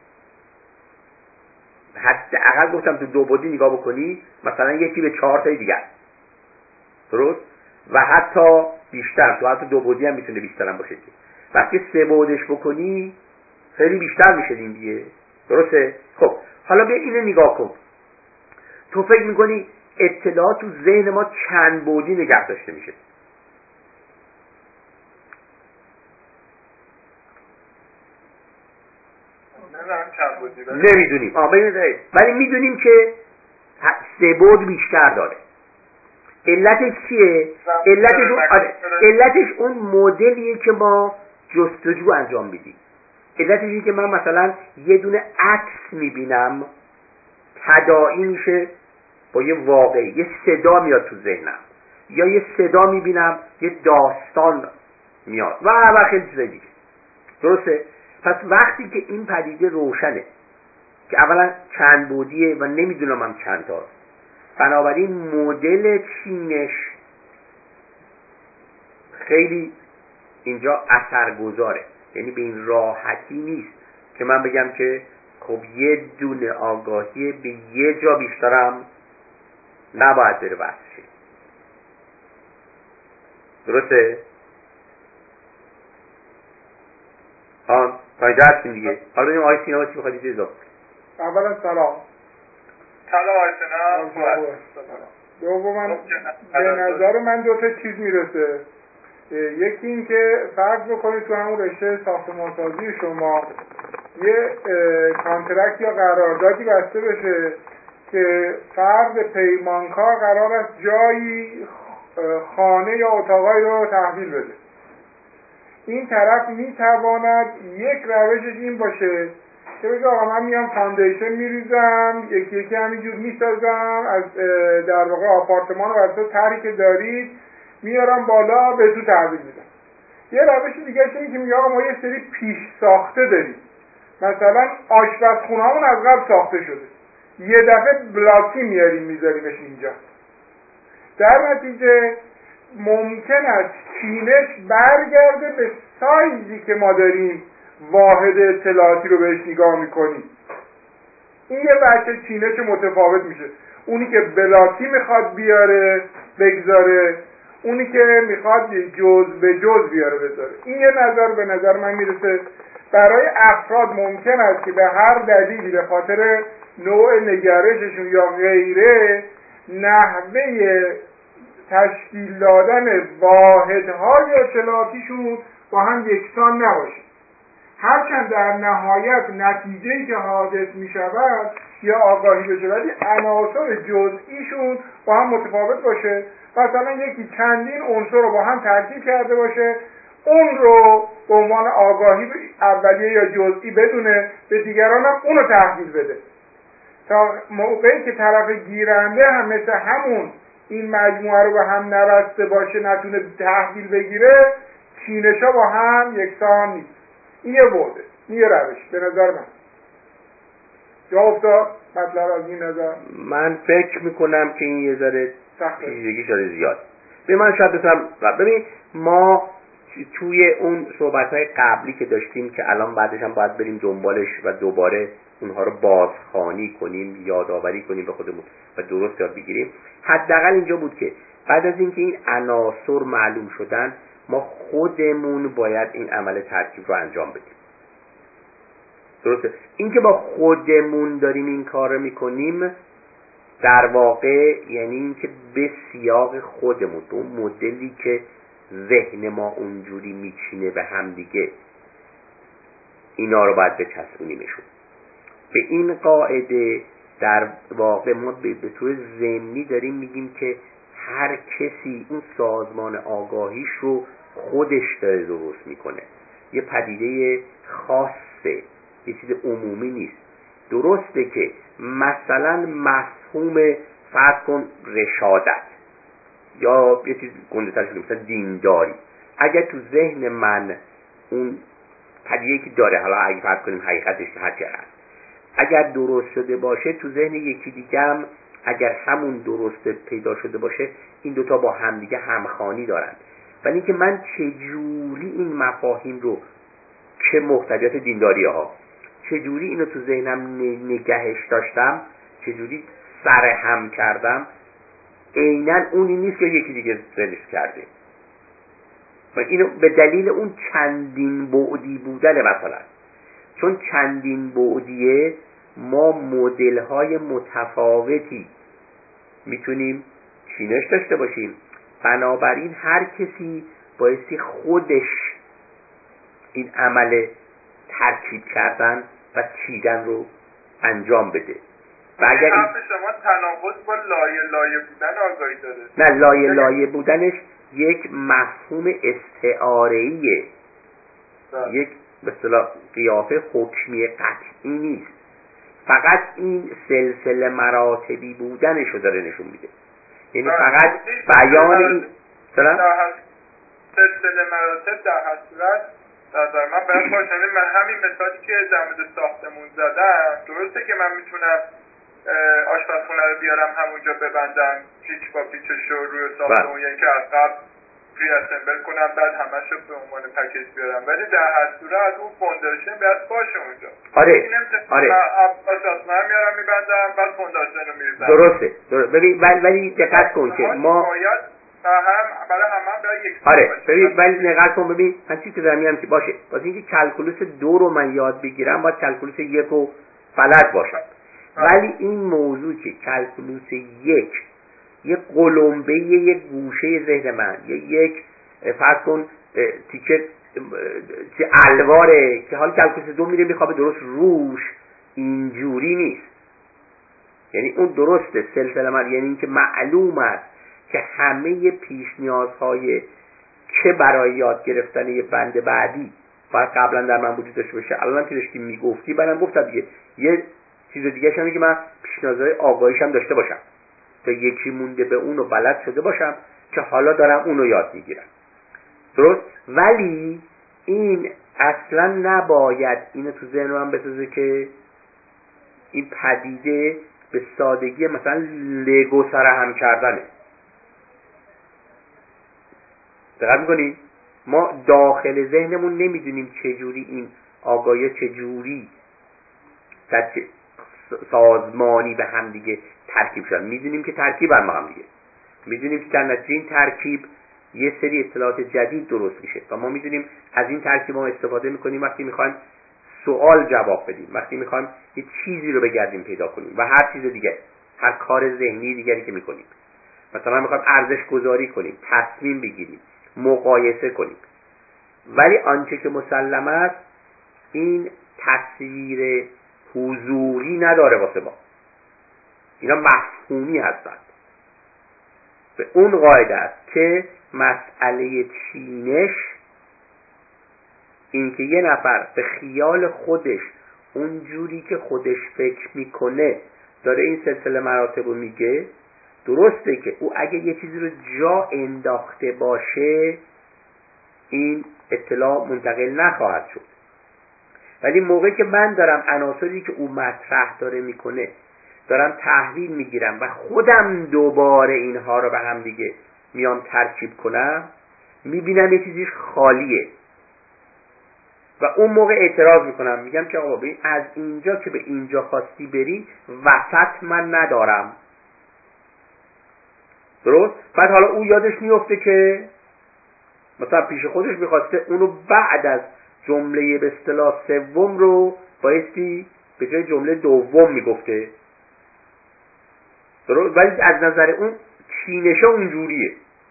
Speaker 1: حداقل گفتم تو 2 بعدی نگاه بکنی مثلا یکی به 4 تای دیگر، درست؟ و حتی بیشتر، تو حتی 2 بعدی هم میتونه بیشتر هم باشه. وقتی 3 بعدش بکنی خیلی بیشتر میشه این دیگه، درسته؟ خب حالا بیا اینو نگاه کن. تو فکر میکنی اطلاعات تو ذهن ما چند بعدی نگه داشته میشه؟
Speaker 2: نه چند بعدی،
Speaker 1: نمیدونیم. ببینید، ولی میدونیم که 3 بعد بیشتر داره. علتش چیه؟ علتش اون مدلیه که ما جستجو انجام میدیم. علتش اینه که من مثلا یه دونه عکس میبینم تداعی میشه با یه واقعی، یه صدا میاد تو ذهنم، یا یه صدا میبینم یه داستان میاد و خیلی چیزای دیگه. درسته؟ پس وقتی که این پدیده روشنه که اولا چند بعدیه و نمیدونم هم چند تاست، بنابراین مدل چینش خیلی اینجا اثرگذاره. یعنی به این راحتی نیست که من بگم که خب یه دونه آگاهی به یه جا بیشترم نباید بره بحث شه. درسته؟ تا اینجا هستیم دیگه. حالا ببینیم آقای سینا چی می‌خواد چیز اضافه کنه.
Speaker 4: اولا سلام
Speaker 2: آقای سینا.
Speaker 4: دوما به نظر من 2 تا چیز میرسه. یکی این که فرض بکنید تو همون رشته ساختمانسازی شما یه کانترکت یا قراردادی بسته بشه که فرد پیمانکار قرار است جایی خانه یا اتاقایی رو تحویل بده. این طرف میتواند یک روشش این باشه که بگه آقا من میام فاندیشن میریزم، یکی یکی همینجور میسازم، از در واقع آپارتمان رو برای طرحی که دارید میارم بالا به تو تحویل میدم. یه روش دیگه اینه که میگه آقا ما یه سری پیش ساخته داریم، مثلا آشپزخونه‌مون از قبل ساخته شده، یه دفعه بلاکی میاریم میذاریمش اینجا. در نتیجه ممکن است چینش برگرده به سایزی که ما داریم واحد اطلاعاتی رو بهش نگاه میکنیم. این یه بچه چینش متفاوت میشه. اونی که بلاکی میخواد بیاره بگذاره، اونی که میخواد جز به جز بیاره بذاره. این یه نظر به نظر من میرسه برای افراد ممکن است که به هر دلیلی به خاطر نوع نگرششون یا غیره نحوه تشکیل دادن واحدهای اطلاعاتیشون با هم یکسان نباشه. هرچند در نهایت نتیجه‌ای که حادث می شود یا آگاهی بشه ولی عناصر جزئیشون با هم متفاوت باشه. مثلا یکی چندین عنصر رو با هم ترکیب کرده باشه، اون رو به عنوان آگاهی اولیه یا جزئی بدونه، به دیگران هم اون رو تحویل بده تا موقعی که طرف گیرنده هم مثل همون این مجموعه رو به هم نبسته باشه نتونه تحویل بگیره، چینش‌ها با هم یکسان نیست. این یه بوده، این یه روش به نظر من. جا افتاد مطلب از این نظر؟
Speaker 1: من فکر میکنم که این یه ذره پیچیدگی داره زیاد. به من شاید بسیم ببین ما توی اون صحبت‌های قبلی که داشتیم که الان بعدش هم باید بریم دنبالش و دوباره اونها رو بازخوانی کنیم، یادآوری کنیم به خودمون و درست یاد بگیریم. حداقل اینجا بود که بعد از اینکه این عناصر معلوم شدن ما خودمون باید این عمل ترکیب رو انجام بدیم. درسته؟ این که با خودمون داریم این کار رو میکنیم در واقع یعنی این که به سیاق خودمون، به اون مدلی که ذهن ما اونجوری میچینه به هم دیگه اینا رو باید بچسبونیمشون. به این قاعده در واقع ما به طور ضمنی داریم میگیم که هر کسی اون سازمان آگاهیش رو خودش داره درست میکنه. یه پدیده خاصه، یه چیز عمومی نیست. درسته که مثلا مفهوم فرض کن رشادت یا یه چیز گنده‌ترش مثلا دینداری اگر تو ذهن من اون پدیده‌ای که داره، حالا اگه فرض کنیم حقیقتش هر چه هست، اگر درست شده باشه تو ذهن یکی دیگه هم اگر همون درست پیدا شده باشه این دوتا با همدیگه همخوانی دارن. ولی اینکه من چجوری این مفاهیم رو که محتویات دینداری ها چجوری اینو تو ذهنم نگهش داشتم، چجوری سرهم کردم، عیناً اونی نیست که یکی دیگه ذهنش کرده. و اینو به دلیل اون چندین بعدی بودن مثلا، چون چندین بعدیه ما مدل‌های متفاوتی میتونیم چینش داشته باشیم. بنابراین هر کسی بایستی خودش این عمل ترکیب کردن و چیدن رو انجام بده.
Speaker 2: و اگر حرف شما تناقض با لایه بودن آگاهی داره.
Speaker 1: نه، لایه بودنش یک مفهوم استعاره‌ایه، یک به اصطلاح قیافه حکمی قطعی نیست، فقط این سلسله مراتبی بودنشو داره نشون میده. یعنی فقط بیان این
Speaker 2: سلسله مراتب در هر صورت نظر من باید باشه. من همین مثالی که در مورد ساختمون زدم، درسته که من میتونم آشپزخونه رو بیارم همونجا ببندم پیچ با پیچش رو روی ساختمون، یعنی که از قبل پری اسمبل کنم بعد همش رو به عنوان پکیج بیارم، ولی در هر صورت اون فوندیشن باید باشه اونجا.
Speaker 1: آره
Speaker 2: من آشپزخونه رو میارم میبندم بعد فوندیشن رو میریزم.
Speaker 1: درسته. ببین ولی دقت کن که ما
Speaker 2: برای هم باید یک
Speaker 1: ببین ولی دقت کن، ببین من چیزی که دارم میگم که باشه، واسه اینکه کلکولوس 2 رو من یاد بگیرم باید کلکولوس 1 رو بلد باشم. ولی این موضوع که کلکولوس 1 یک قلمبه، یک گوشه ذهن من، یک فرض کن تیکه الواره که حالا کلکولوس 2 میره میخوابه درست روش، اینجوری نیست. یعنی اون درسته سلسله من، یعنی اینکه معلوم است که همه پیش نیازهای که برای یاد گرفتن یه بند بعدی باید قبلا در من وجود داشته باشه. الان که داشتی میگفتی منم گفتم دیگه یه چیز دیگه شما که من پیش نیازهای آگاهیش هم داشته باشم تا یکی مونده به اونو بلد شده باشم که حالا دارم اونو یاد میگیرم. درست؟ ولی این اصلا نباید اینو تو ذهن من بسازه که این پدیده به سادگی مثلا لگو سرهم کردنه. دقت میکنی؟ ما داخل ذهنمون نمیدونیم چجوری این آگاهی چجوری در سازمانی به هم دیگه ترکیب شدن. میدونیم که ترکیب هم دیگه، میدونیم که در نتیجه این ترکیب یه سری اطلاعات جدید درست میشه و ما میدونیم از این ترکیب ما استفاده میکنیم وقتی میخوایم سوال جواب بدیم، وقتی میخوایم یه چیزی رو بگردیم پیدا کنیم و هر چیز دیگه، هر کار ذهنی دیگری که میکنیم. مثلا میخوایم ارزش گذاری کنیم، تصمیم بگیریم، مقایسه کنیم. ولی آنچه که مسلم است این تصویر حضوری نداره واسه ما، اینا مفهومی هستند. به اون قاعده است که مسئله چینش، این که یه نفر به خیال خودش اون جوری که خودش فکر میکنه داره این سلسله مراتب رو میگه، درسته که او اگه یه چیزی رو جا انداخته باشه این اطلاع منتقل نخواهد شد. ولی موقعی که من دارم عناصری که او مطرح داره میکنه دارم تحلیل میگیرم و خودم دوباره اینها رو به هم دیگه میام ترکیب کنم، میبینم یه چیزیش خالیه و اون موقع اعتراض میکنم، میگم که آقا ببین از اینجا که به اینجا خواستی بری وسط من ندارم. درست؟ بعد حالا او یادش میفته که مثلا پیش خودش میخواسته اونو بعد از جمله به اصطلاح سوم رو بایستی به جای جمله دوم میگفته. درست؟ ولی از نظر اون چینشه اونجوریه.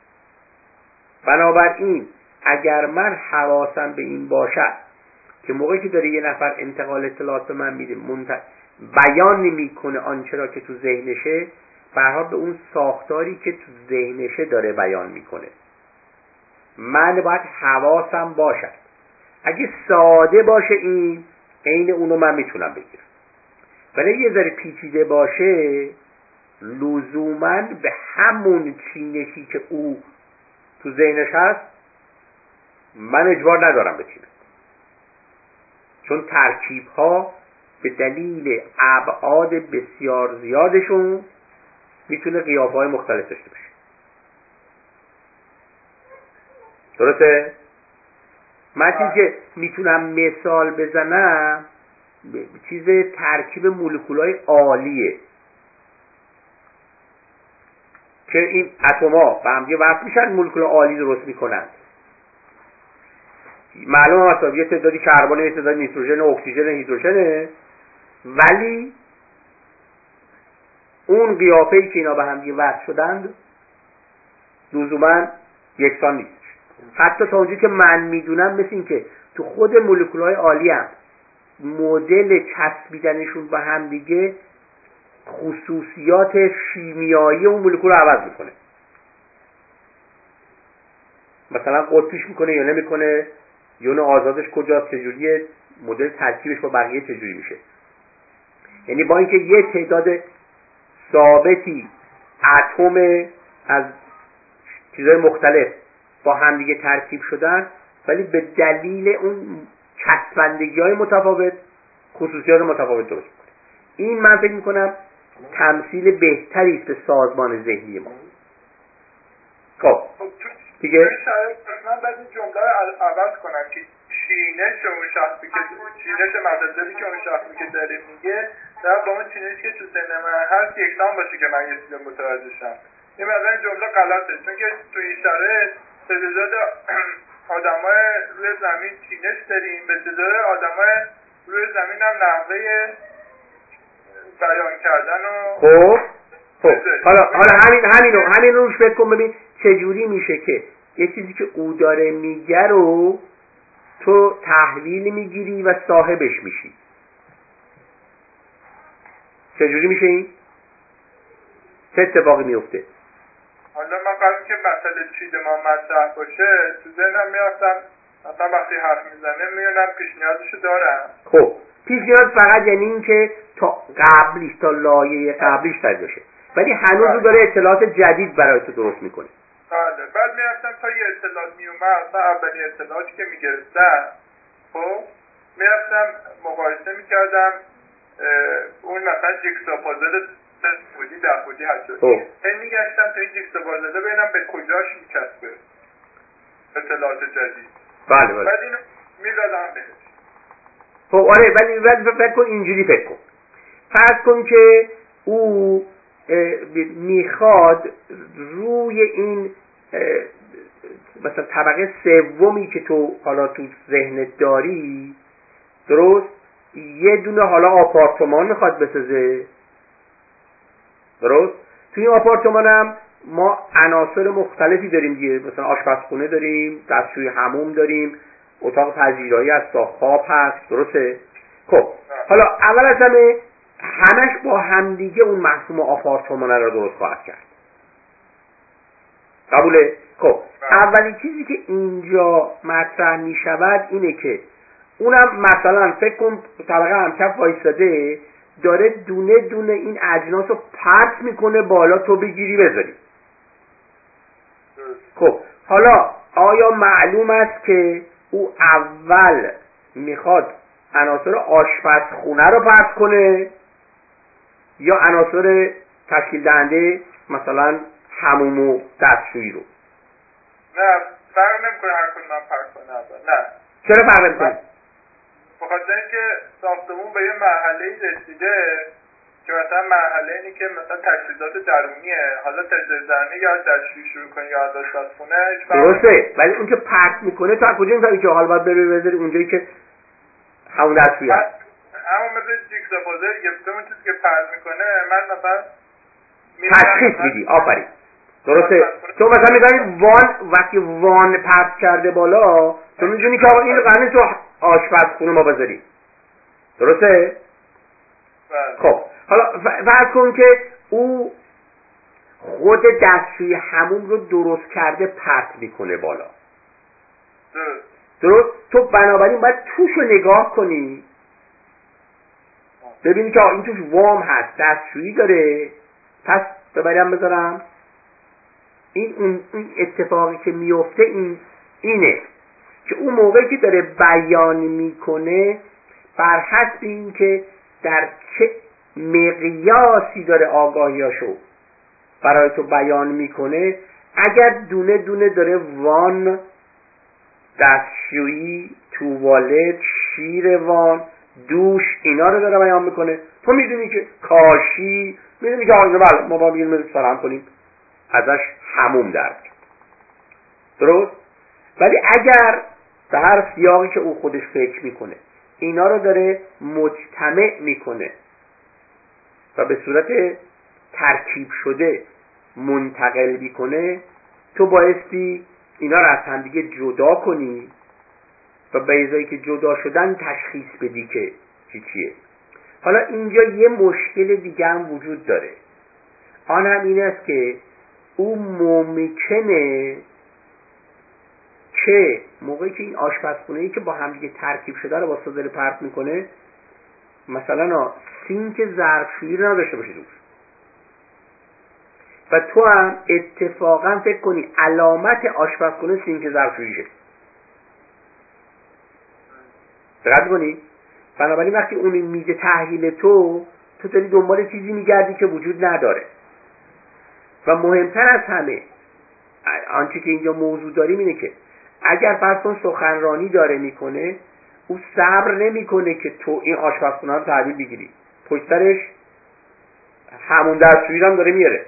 Speaker 1: بنابراین اگر من حواسم به این باشد که موقعی که داره یه نفر انتقال اطلاعات به من میده بیان نمیکنه آنچه را که تو ذهنشه، به هر حال به اون ساختاری که تو ذهنشه داره بیان میکنه. من باید حواسم باشد. اگه ساده باشه این عین اونو من میتونم بگیرم، ولی یه ذره پیچیده باشه لزوماً به همون چینشی که او تو ذهنش هست من اجبار ندارم بچینم، چون ترکیب ها به دلیل ابعاد بسیار زیادشون میتونه قیافه های مختلف داشته باشه. درسته؟ من چیزی که میتونم مثال بزنم چیز ترکیب مولکولای عالیه که این اتم‌ها به هم دیگه وصل میشن مولکول عالی درست میکنن. معلومه مثلا یه تعدادی کربن، یه تعدادی نیتروژن، اکسیژن، هیدروژنه، ولی اون قیافه‌ای که اینا به هم دیگه وصل شدند لزوما یکسان نیست. حتی تا اونجایی که من میدونم مثل این که تو خود مولکول‌های عالی هم مدل چسبیدنشون با هم دیگه خصوصیات شیمیایی اون مولکول رو عوض میکنه. مثلا قطبیش میکنه یا نمیکنه، یون آزادش کجاست، چجوریه، مدل ترکیبش با بقیه چجوری میشه. یعنی با اینکه یه تعداد ثابتی اتم از چیزهای مختلف با همدیگه ترکیب شدن، ولی به دلیل اون چسبندگی‌های متفاوت خصوصیات متفاوت درست میکنه. این من فکر میکنم تمثیل بهتری است به سازمان ذهنی ما. خب دیگه
Speaker 2: من بعد این جمله رو عوض کنم که چینش اون شخصی که چینش مدرسه‌ای که اون شخصی که داره میگه در با اون چینشی که تو ذهن من هست یکسان باشه که من یه چیز متوجه شم. این مثلا جمله غلطه، چون که تو این شرایط تعداد آدمای روی زمین چینش داریم، به تعداد آدمای روی زمین هم نحوه بیان کردن و
Speaker 1: خب حالا همین روش فکر کن ببین چجوری میشه که یه چیزی که او داره میگه رو تو تحلیل میگیری و صاحبش میشی. چجوری میشه این؟ چه اتفاقی میفته؟
Speaker 2: حالا من قبل که مسئله چیز ما مطرح باشه تو ذهنم میافتم مثلا وقتی حرف میزنه میونم پیش نیازشو دارم.
Speaker 1: خب پیش نیاز فقط یعنی این که تا قبلیش، تا لایه قبلیش تر باشه، ولی هنوز رو داره اطلاعات جدید برای تو درست میکنه.
Speaker 2: بله. بعد میرفتم تا یه اطلاعات میومد، مثلا اولین اطلاعاتی که میگرفتم خب میرفتم مقایسه میکردم اون مثلا جیکسا پازل بودی 10 بودی 8 بودی میگشتم تا این جیکسا پازل ببینم به کجاش میچسبه اطلاعات جدید.
Speaker 1: بله.
Speaker 2: بعد اینو میزدم بهش.
Speaker 1: خب آره، ولی فکر کن اینجوری فکر کن. فرض کن که او میخواد روی این مثلا طبقه سومی که تو حالا تو ذهنت داری، درست، یه دونه حالا آپارتمان میخواد بسازه، درست. تو این آپارتمان هم ما عناصر مختلفی داریم دیگه، مثلا آشپزخونه داریم، دستشوی حموم داریم، اتاق پذیرایی هست، خواب هست، درسته. خب حالا اول از همش با همدیگه اون مفهوم آپارتمان رو درست خواهد کرد. قبوله؟ خب اولین چیزی که اینجا مطرح می شود اینه که اونم مثلا فکر کن طبقه همکف وایستاده داره دونه دونه این اجناس رو پرت میکنه بالا، تو بگیری بذاری. خب حالا آیا معلوم است که او اول میخواد عناصر آشپزخونه رو پرت کنه یا عناصر تشکیل دهنده مثلا حموم و دستشویی رو؟
Speaker 2: نه فرق نمیکنه هر کدوم من پرت کنه اول. نه.
Speaker 1: چرا فرق نمیکنه؟
Speaker 2: بخاطر اینکه ساختمون به یه مرحله‌ای رسیده که مثلا مرحله اینی که مثلا تجهیزات درونیه، حالا تجهیزات درونی یا دستشویی شروع کنی یا آشپزخونه
Speaker 1: درسته، ولی اون که پرت میکنه تو از کجا میفهمی که حالا باید بری بذاری اونجایی که همون دستشویی هست؟
Speaker 2: اما مثل جیکسا پازل دیگه، اون چیزی که پرت میکنه من مثلا
Speaker 1: تشخیص میدی. آفرین، درسته. تو مثلا میگی وقتی وان پرت کرده بالا، تو میدونی که آقا این قرنه تو آشپزخونه ما بذاری، درسته؟ خب حالا فرض کن که او خود دستشوی حموم رو درست کرده پرت میکنه بالا، درست. تو بنابراین باید توش رو نگاه کنی ببینی که این توش وام هست، دستشویی داره، پس ببریم بذارم. این اتفاقی که میفته اینه که اون موقعی که داره بیان میکنه بر حسب این که در چه مقیاسی داره آگاهیاشو برای تو بیان میکنه، اگر دونه دونه داره وان، دستشویی، توالت، شیر وان، دوش، اینا رو داره بیان میکنه، تو میدونی که کاشی، میدونی که آقا بله ما با میگیم سلام کنیم ازش حموم در درست. ولی اگر به هر سیاقی که او خودش فکر میکنه اینا رو داره مجتمع میکنه و به صورت ترکیب شده منتقل میکنه، تو بایستی اینا رو از هم دیگه جدا کنی و به ازایی که جدا شدن تشخیص بدی که چیه. حالا اینجا یه مشکل دیگه هم وجود داره، آن هم این است که او ممکنه که موقعی که این آشپزخونه‌ای که با هم دیگه ترکیب شده رو با داره پرت میکنه، مثلا سینک ظرفشویی رو نداشته باشه دور و تو هم اتفاقا فکر کنی علامت آشپزخونه سینک ظرفشوییشه. دقت کنی؟ بنابراین وقتی اون میگه تحلیل تو داری دنبال چیزی میگردی که وجود نداره. و مهمتر از همه آنچه که اینجا موضوع داریم اینه که اگر فرض کن سخنرانی داره میکنه، او صبر نمیکنه که تو این آشپزخونه رو تحویل بگیری، پشت سرش همون دستشویی هم داره میاره.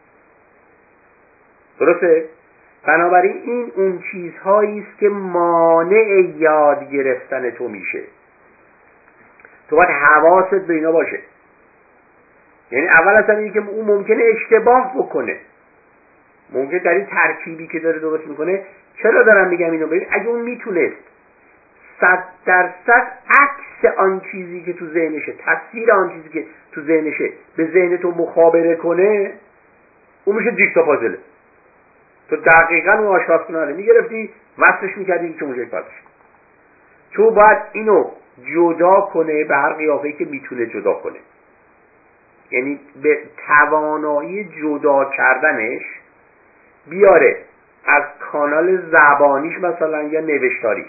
Speaker 1: درسته؟ بنابراین این اون چیزهایی است که مانع یاد گرفتن تو میشه. تو باید حواست به اینا باشه. یعنی اول اصلا اینه که اون ممکنه اشتباه بکنه، ممکنه در این ترکیبی که داره درست میکنه. چرا دارم میگم اینو؟ ببین اگه اون میتونست 100% عکس آن چیزی که تو ذهنشه، تصویر آن چیزی که تو ذهنشه به ذهن تو مخابره کنه، اون میشه جیکسا پازله. تو دقیقاً اون آشپزخونه رو میگرفتی وصلش میکردی که موزه پازل. تو باید اینو جدا کنه به هر قیافه‌ای که میتونه جدا کنه، یعنی به توانایی جدا کردنش بیاره از کانال زبانیش مثلا یا نوشتاریش،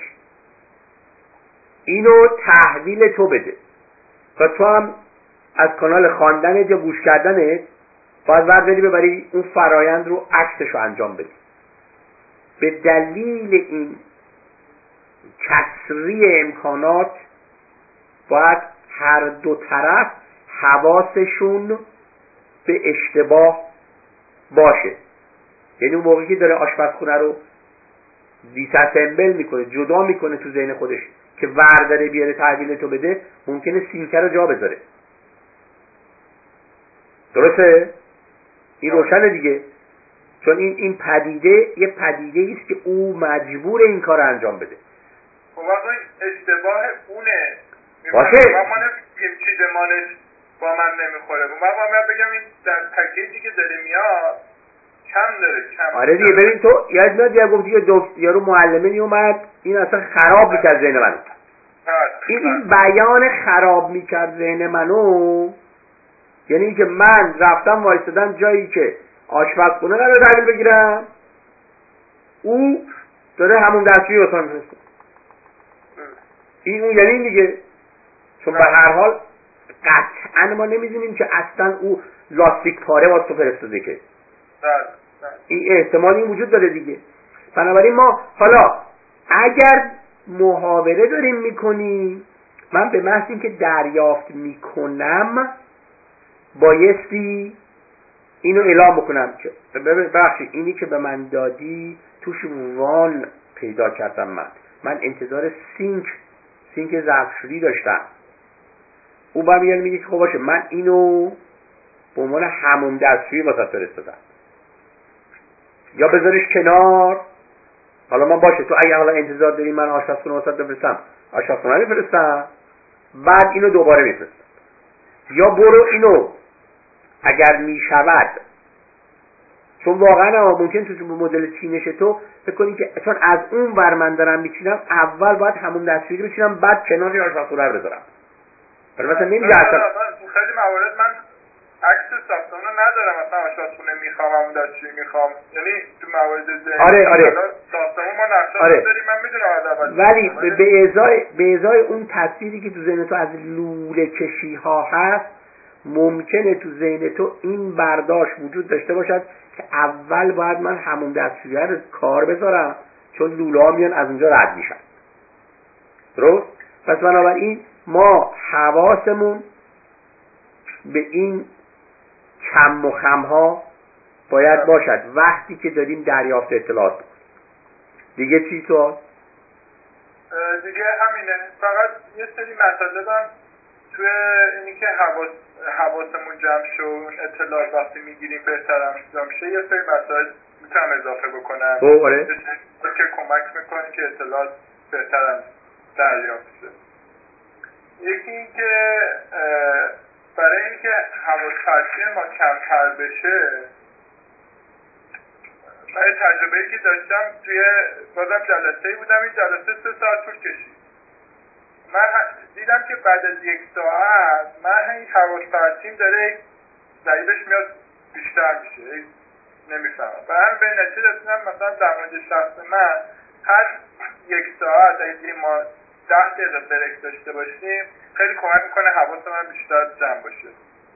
Speaker 1: اینو تحویل تو بده و تو هم از کانال خواندنت یا گوش کردنت باید برداری ببری اون فرایند رو عکسش رو انجام بدی. به دلیل این کسری امکانات باید هر دو طرف حواسشون به اشتباه باشه. یعنی اون موقعی که داره آشپزخونه رو دیساسمبل میکنه، جدا میکنه تو ذهن خودش که ورداره بیاره تحویل تو بده، ممکنه سینکر رو جا بذاره. درسته؟ این روشنه دیگه، چون این پدیده یه پدیده است که او مجبور این کار رو انجام بده.
Speaker 2: خب واقعا اشتباه اونه
Speaker 1: باشه،
Speaker 2: ما نمیگیم چیز مالش با من نمیخوره، ما بگم این در پکیجی که داره میاد کم داره، کم.
Speaker 1: آره دیگه. ببین تو یاد گفتی که یارو معلمه میومد این اصلا خراب میکرد ذهن منو. این بیان خراب میکرد ذهن منو یعنی این که من رفتم وایستادم جایی که آشپزخونه قراره تحویل بگیرم، او داره همون دستشویی واسه من میفرسته. این اون یعنی این دیگه، چون به هر حال قطعا ما نمیدونیم که اصلا او لاستیک پاره واسه فرستاده که این احتمال این وجود داره دیگه. بنابراین ما حالا اگر محاوره داریم میکنیم، من به محض اینکه دریافت میکنم بایستی اینو اعلام بکنم که ببخشید اینی که به من دادی توش وان پیدا کردم، من انتظار سینک ظرفشویی داشتم. او با میگه میگه که خب باشه من اینو به عنوان حموم دستشویی واسه فرستادم، یا بذارش کنار. حالا من باشه تو اگه حالا انتظار داری من آشپزخونه واسه بفرستم، آشپزخونه میفرستم، بعد اینو دوباره میفرستم. یا برو اینو اگر میشود، چون واقعا ممکن تو مدل چینش تو فکر کنی که چون از اون ور من دارم میچینم اول باید همون دستشویی رو بچینم بعد کنار آشپزخونه رو بذارم. ولی مثلا نمیگه اصلا
Speaker 2: خیلی موارد من عکس ساختمون رو ندارم، مثلا آشپزخونه میخوام همون دستشویی میخوام، یعنی تو موارد ذهنی
Speaker 1: آره
Speaker 2: ساختمون ما نقشه داریم من میدونم
Speaker 1: ولی به ازای اون تصویری که تو ذهن تو از لوله کشی ها هست، ممکنه تو ذهن تو این برداشت وجود داشته باشد که اول باید من همون دستشویی رو کار بذارم چون لوله ها میان از اونجا رد میشن. درست؟ پس بنابراین ما حواسمون به این کم و خم ها باید باشد وقتی که داریم دریافت اطلاعات بکنیم. دیگه چی سوال؟
Speaker 2: دیگه همینه، فقط یه سری مطالبم توی اینی که حواسمون جمع شد، اطلاعات وقتی میگیریم بهتر انجام شه، یه سری مسائل میتونم اضافه بکنم که کمک میکنه که اطلاعات بهتر دریافت شه. یکی این که برای اینکه حواس پرتی ما کمتر بشه، برای تجربه‌ای که داشتم توی بازم جلسه‌ای بودم، این جلسه 3 ساعت طول کشید. من دیدم که بعد از 1 ساعت من این حواس پرتیم داره ضریبش میاد بیشتر میشه، نمیفهمم. و هم به نتیجه رسیدم مثلا در مورد شخص من هر 1 ساعت اگه ما 10 دقیقه بریک داشته باشیم خیلی کمک میکنه حواس من بیشتر جمع باشه.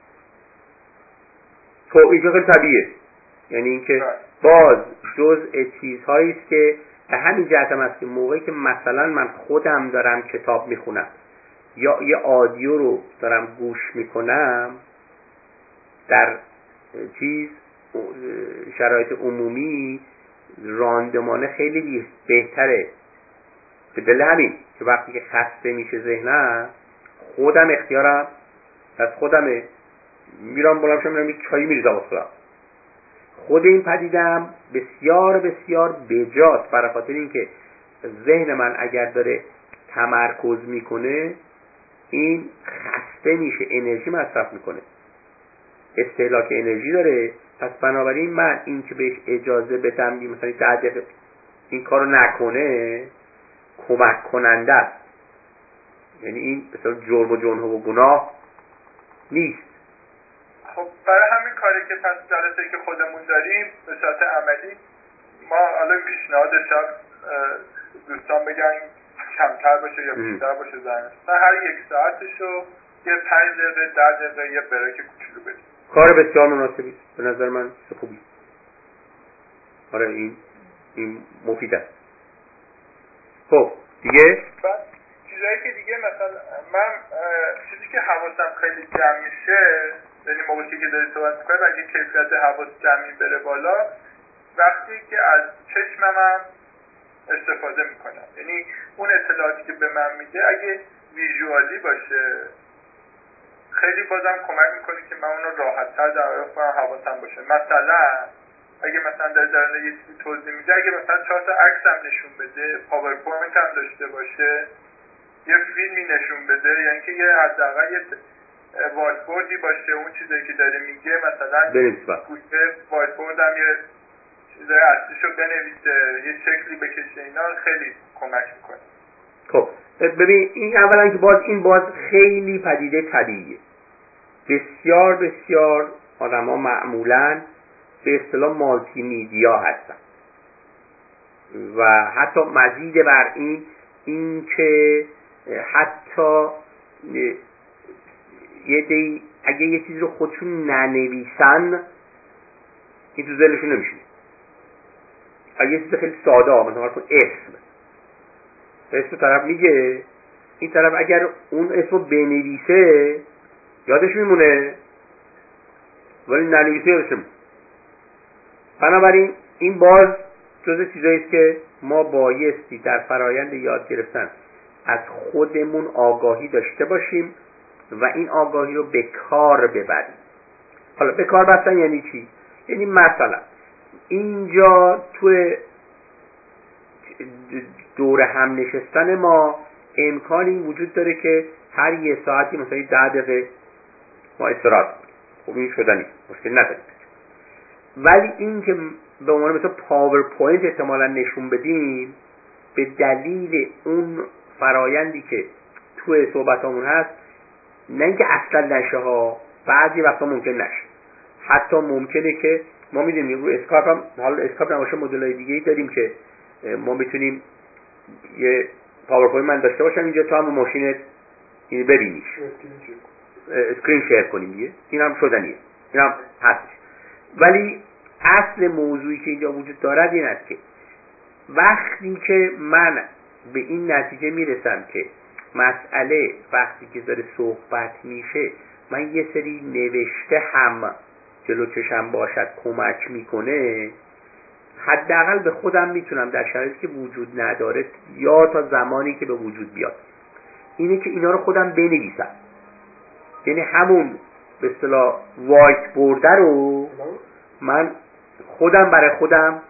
Speaker 1: خب این خیلی طبیعیه، یعنی اینکه باز جزء چیزهایی است که به همین جهت هم است که موقعی که مثلا من خودم دارم کتاب میخونم یا یه آدیو رو دارم گوش میکنم در شرایط عمومی راندمانه خیلی بهتره، به دلیل همین که وقتی که خسته میشه ذهنم خودم اختیارم از خودمه، میرم بلند میشم میرم چایی میریزم خودم. خود این پدیدم بسیار بسیار بجاست، برای خاطر اینکه ذهن من اگر داره تمرکز میکنه این خسته میشه، انرژی مصرف میکنه، استهلاک انرژی داره. پس بنابراین من این که بهش اجازه بدم مثلا 10 دقیقه این کارو نکنه کمک کننده است، یعنی این مثلا جرم و جنح و گناه نیست.
Speaker 2: خب برای همین کاری که پس جلسه‌ای که خودمون داریم به صورت عملی ما حالا پیشنهاد شب دوستان بگن کمتر باشه یا بیشتر باشه زنش، هر 1 ساعتشو یه 5 دقیقه 10 دقیقه یه بریک کوچولو بدیم.
Speaker 1: کار بسیار مناسبی به نظر من، خوبی. آره این مفید است. خب دیگه
Speaker 2: بعد چیزایی که دیگه مثلا من چیزی که حواسم خیلی جمع میشه، یعنی موقعی که داری صحبت می‌کنی اگه کیفیت حواس جمعی بره بالا، وقتی که از چشمم هم استفاده میکنم، یعنی اون اطلاعاتی که به من میده اگه ویژوالی باشه خیلی بازم کمک میکنه که من اون رو راحت‌تر در کنم حواسم باشه. مثلا اگه مثلا در یه چیزی توضیح میده، اگه مثلا 4 تا عکس هم نشون بده، پاورپوینت هم داشته باشه، یه فیلمی نشون بده، یعنی که یه حداقل یه وایت بوردی باشه اون چیزایی که داره میگه، مثلا گوشه وایت بورد هم یه چیزای اصلیشو بنویسه، یه شکلی بکشه، اینا خیلی کمک میکنه.
Speaker 1: خب ببین این اولا که باز خیلی پدیده طبیعیه. بسیار بسیار آدما معمولاً به اصطلاح مالتی میدیا هستن و حتی مزید بر این که حتی اگه یه چیزی رو خودشون ننویسن این تو ذهنشون نمیشینه. اگه یه چیز خیلی ساده مثلا اسم طرف میگه، این طرف اگر اون اسمو بنویسه یادش میمونه ولی ننویسه یادش نمیمونه. بنابراین این باز جزء چیزایی است که ما بایستی در فرایند یاد گرفتن از خودمون آگاهی داشته باشیم و این آگاهی رو به کار ببریم. حالا به کار بستن یعنی چی؟ یعنی مثلا اینجا تو دور هم نشستن ما امکانی وجود داره که هر 1 ساعتی مثلا 10 دقیقه ما استراحت کنیم. خب این شدنی مشکل نداره، ولی این که به عنوان مثلا پاورپوینت احتمالا نشون بدیم به دلیل اون فرایندی که توی صحبتامون هست، نه اینکه اصلا نشه ها، بعضی وقتا ممکن نشه. حتی ممکنه که ما میدونیم رو اسکایپ هم، حالا اسکایپ نباشه مدل‌های دیگه‌ای داریم که ما میتونیم یه پاورپوینت من داشته باشم اینجا تو هم ماشینت اینو ببینیش، اسکرین شیر کنیم دیگه، این هم شدنیه، این هم هستش. ولی اصل موضوعی که اینجا وجود دارد این است که وقتی که من به این نتیجه میرسم که مسئله وقتی که داره صحبت میشه من یه سری نوشته هم جلو چشم باشد کمک میکنه، حداقل به خودم میتونم در شرایطی که وجود نداره یا تا زمانی که به وجود بیاد اینه که اینا رو خودم بنویسم. یعنی همون به اصطلاح وایت بورد رو من خودم برای خودم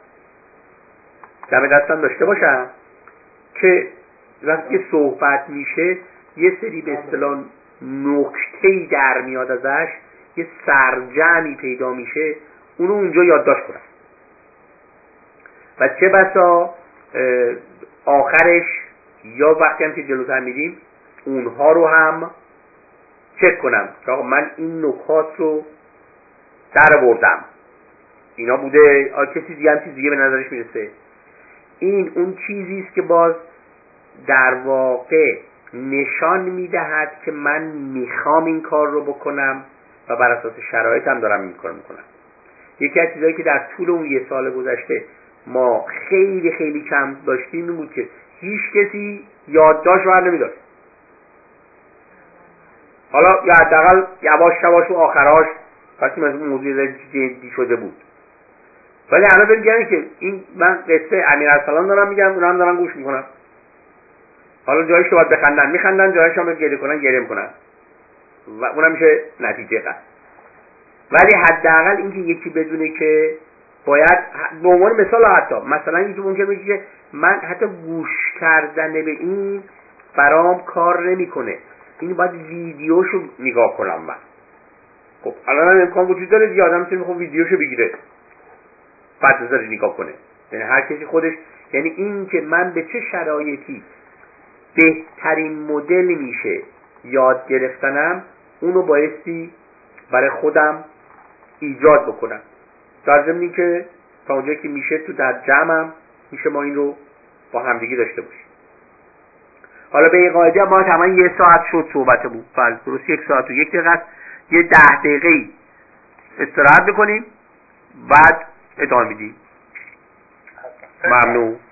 Speaker 1: دم دستم داشته باشم که وقتی صحبت میشه یه سری به اصطلاح نکته‌ای در میاد ازش، یه سرجمی پیدا میشه، اونو اونجا یادداشت کنم و چه بسا آخرش یا وقتی هم که جلوتر میریم اونها رو هم چک کنم که آقا من این نکات رو در بردم، اینا بوده، کسی دیگه هم چیز دیگه به نظرش میرسه. این اون چیزی است که باز در واقع نشان میدهد که من میخوام این کار رو بکنم و بر اساس شرایطم دارم این کار میکنم. یکی از چیزایی که در طول اون یه سال گذشته ما خیلی خیلی کم داشتیم این بود که هیچ کسی یادداشت رو نمیداشت. حالا یا حداقل یواش یواش و آخراش وقتی مثلا موضوع جدی شده بود، ولی همه بگن که این من قصه امیرارسلان دارم میگم، اونا هم دارن گوش میکنن. حالا جایش که باید بخندن میخندن، جایش هم گریه کنن گریه میکنن و اونم میشه نتیجه قصد. ولی حداقل اینکه یکی بدونه که باید به عنوان مثال حتی مثلا یکی ممکنه بگه که من حتی گوش کردن به این برام کار نمیکنه، این باید ویدیوشو نگاه کنم من. خب الان امکان وجود داره دیگه آدم میتونه خب ویدیوشو بگیره بعد بذاره نگاه کنه، یعنی هر کسی خودش، یعنی این که من به چه شرایطی بهترین مدل میشه یاد گرفتنم اونو بایستی برای خودم ایجاد بکنم، در ضمنی که تا اونجایی که میشه تو در جمعم میشه ما این رو با همدیگه داشته باشیم. حالا به این قاعده ما تمام 1 ساعت شد صحبت بود، بله درست 1 ساعت و 1 دقیقه، یه 10 دقیقه استراحت بکنیم بعد ادامه میدیم. ممنون.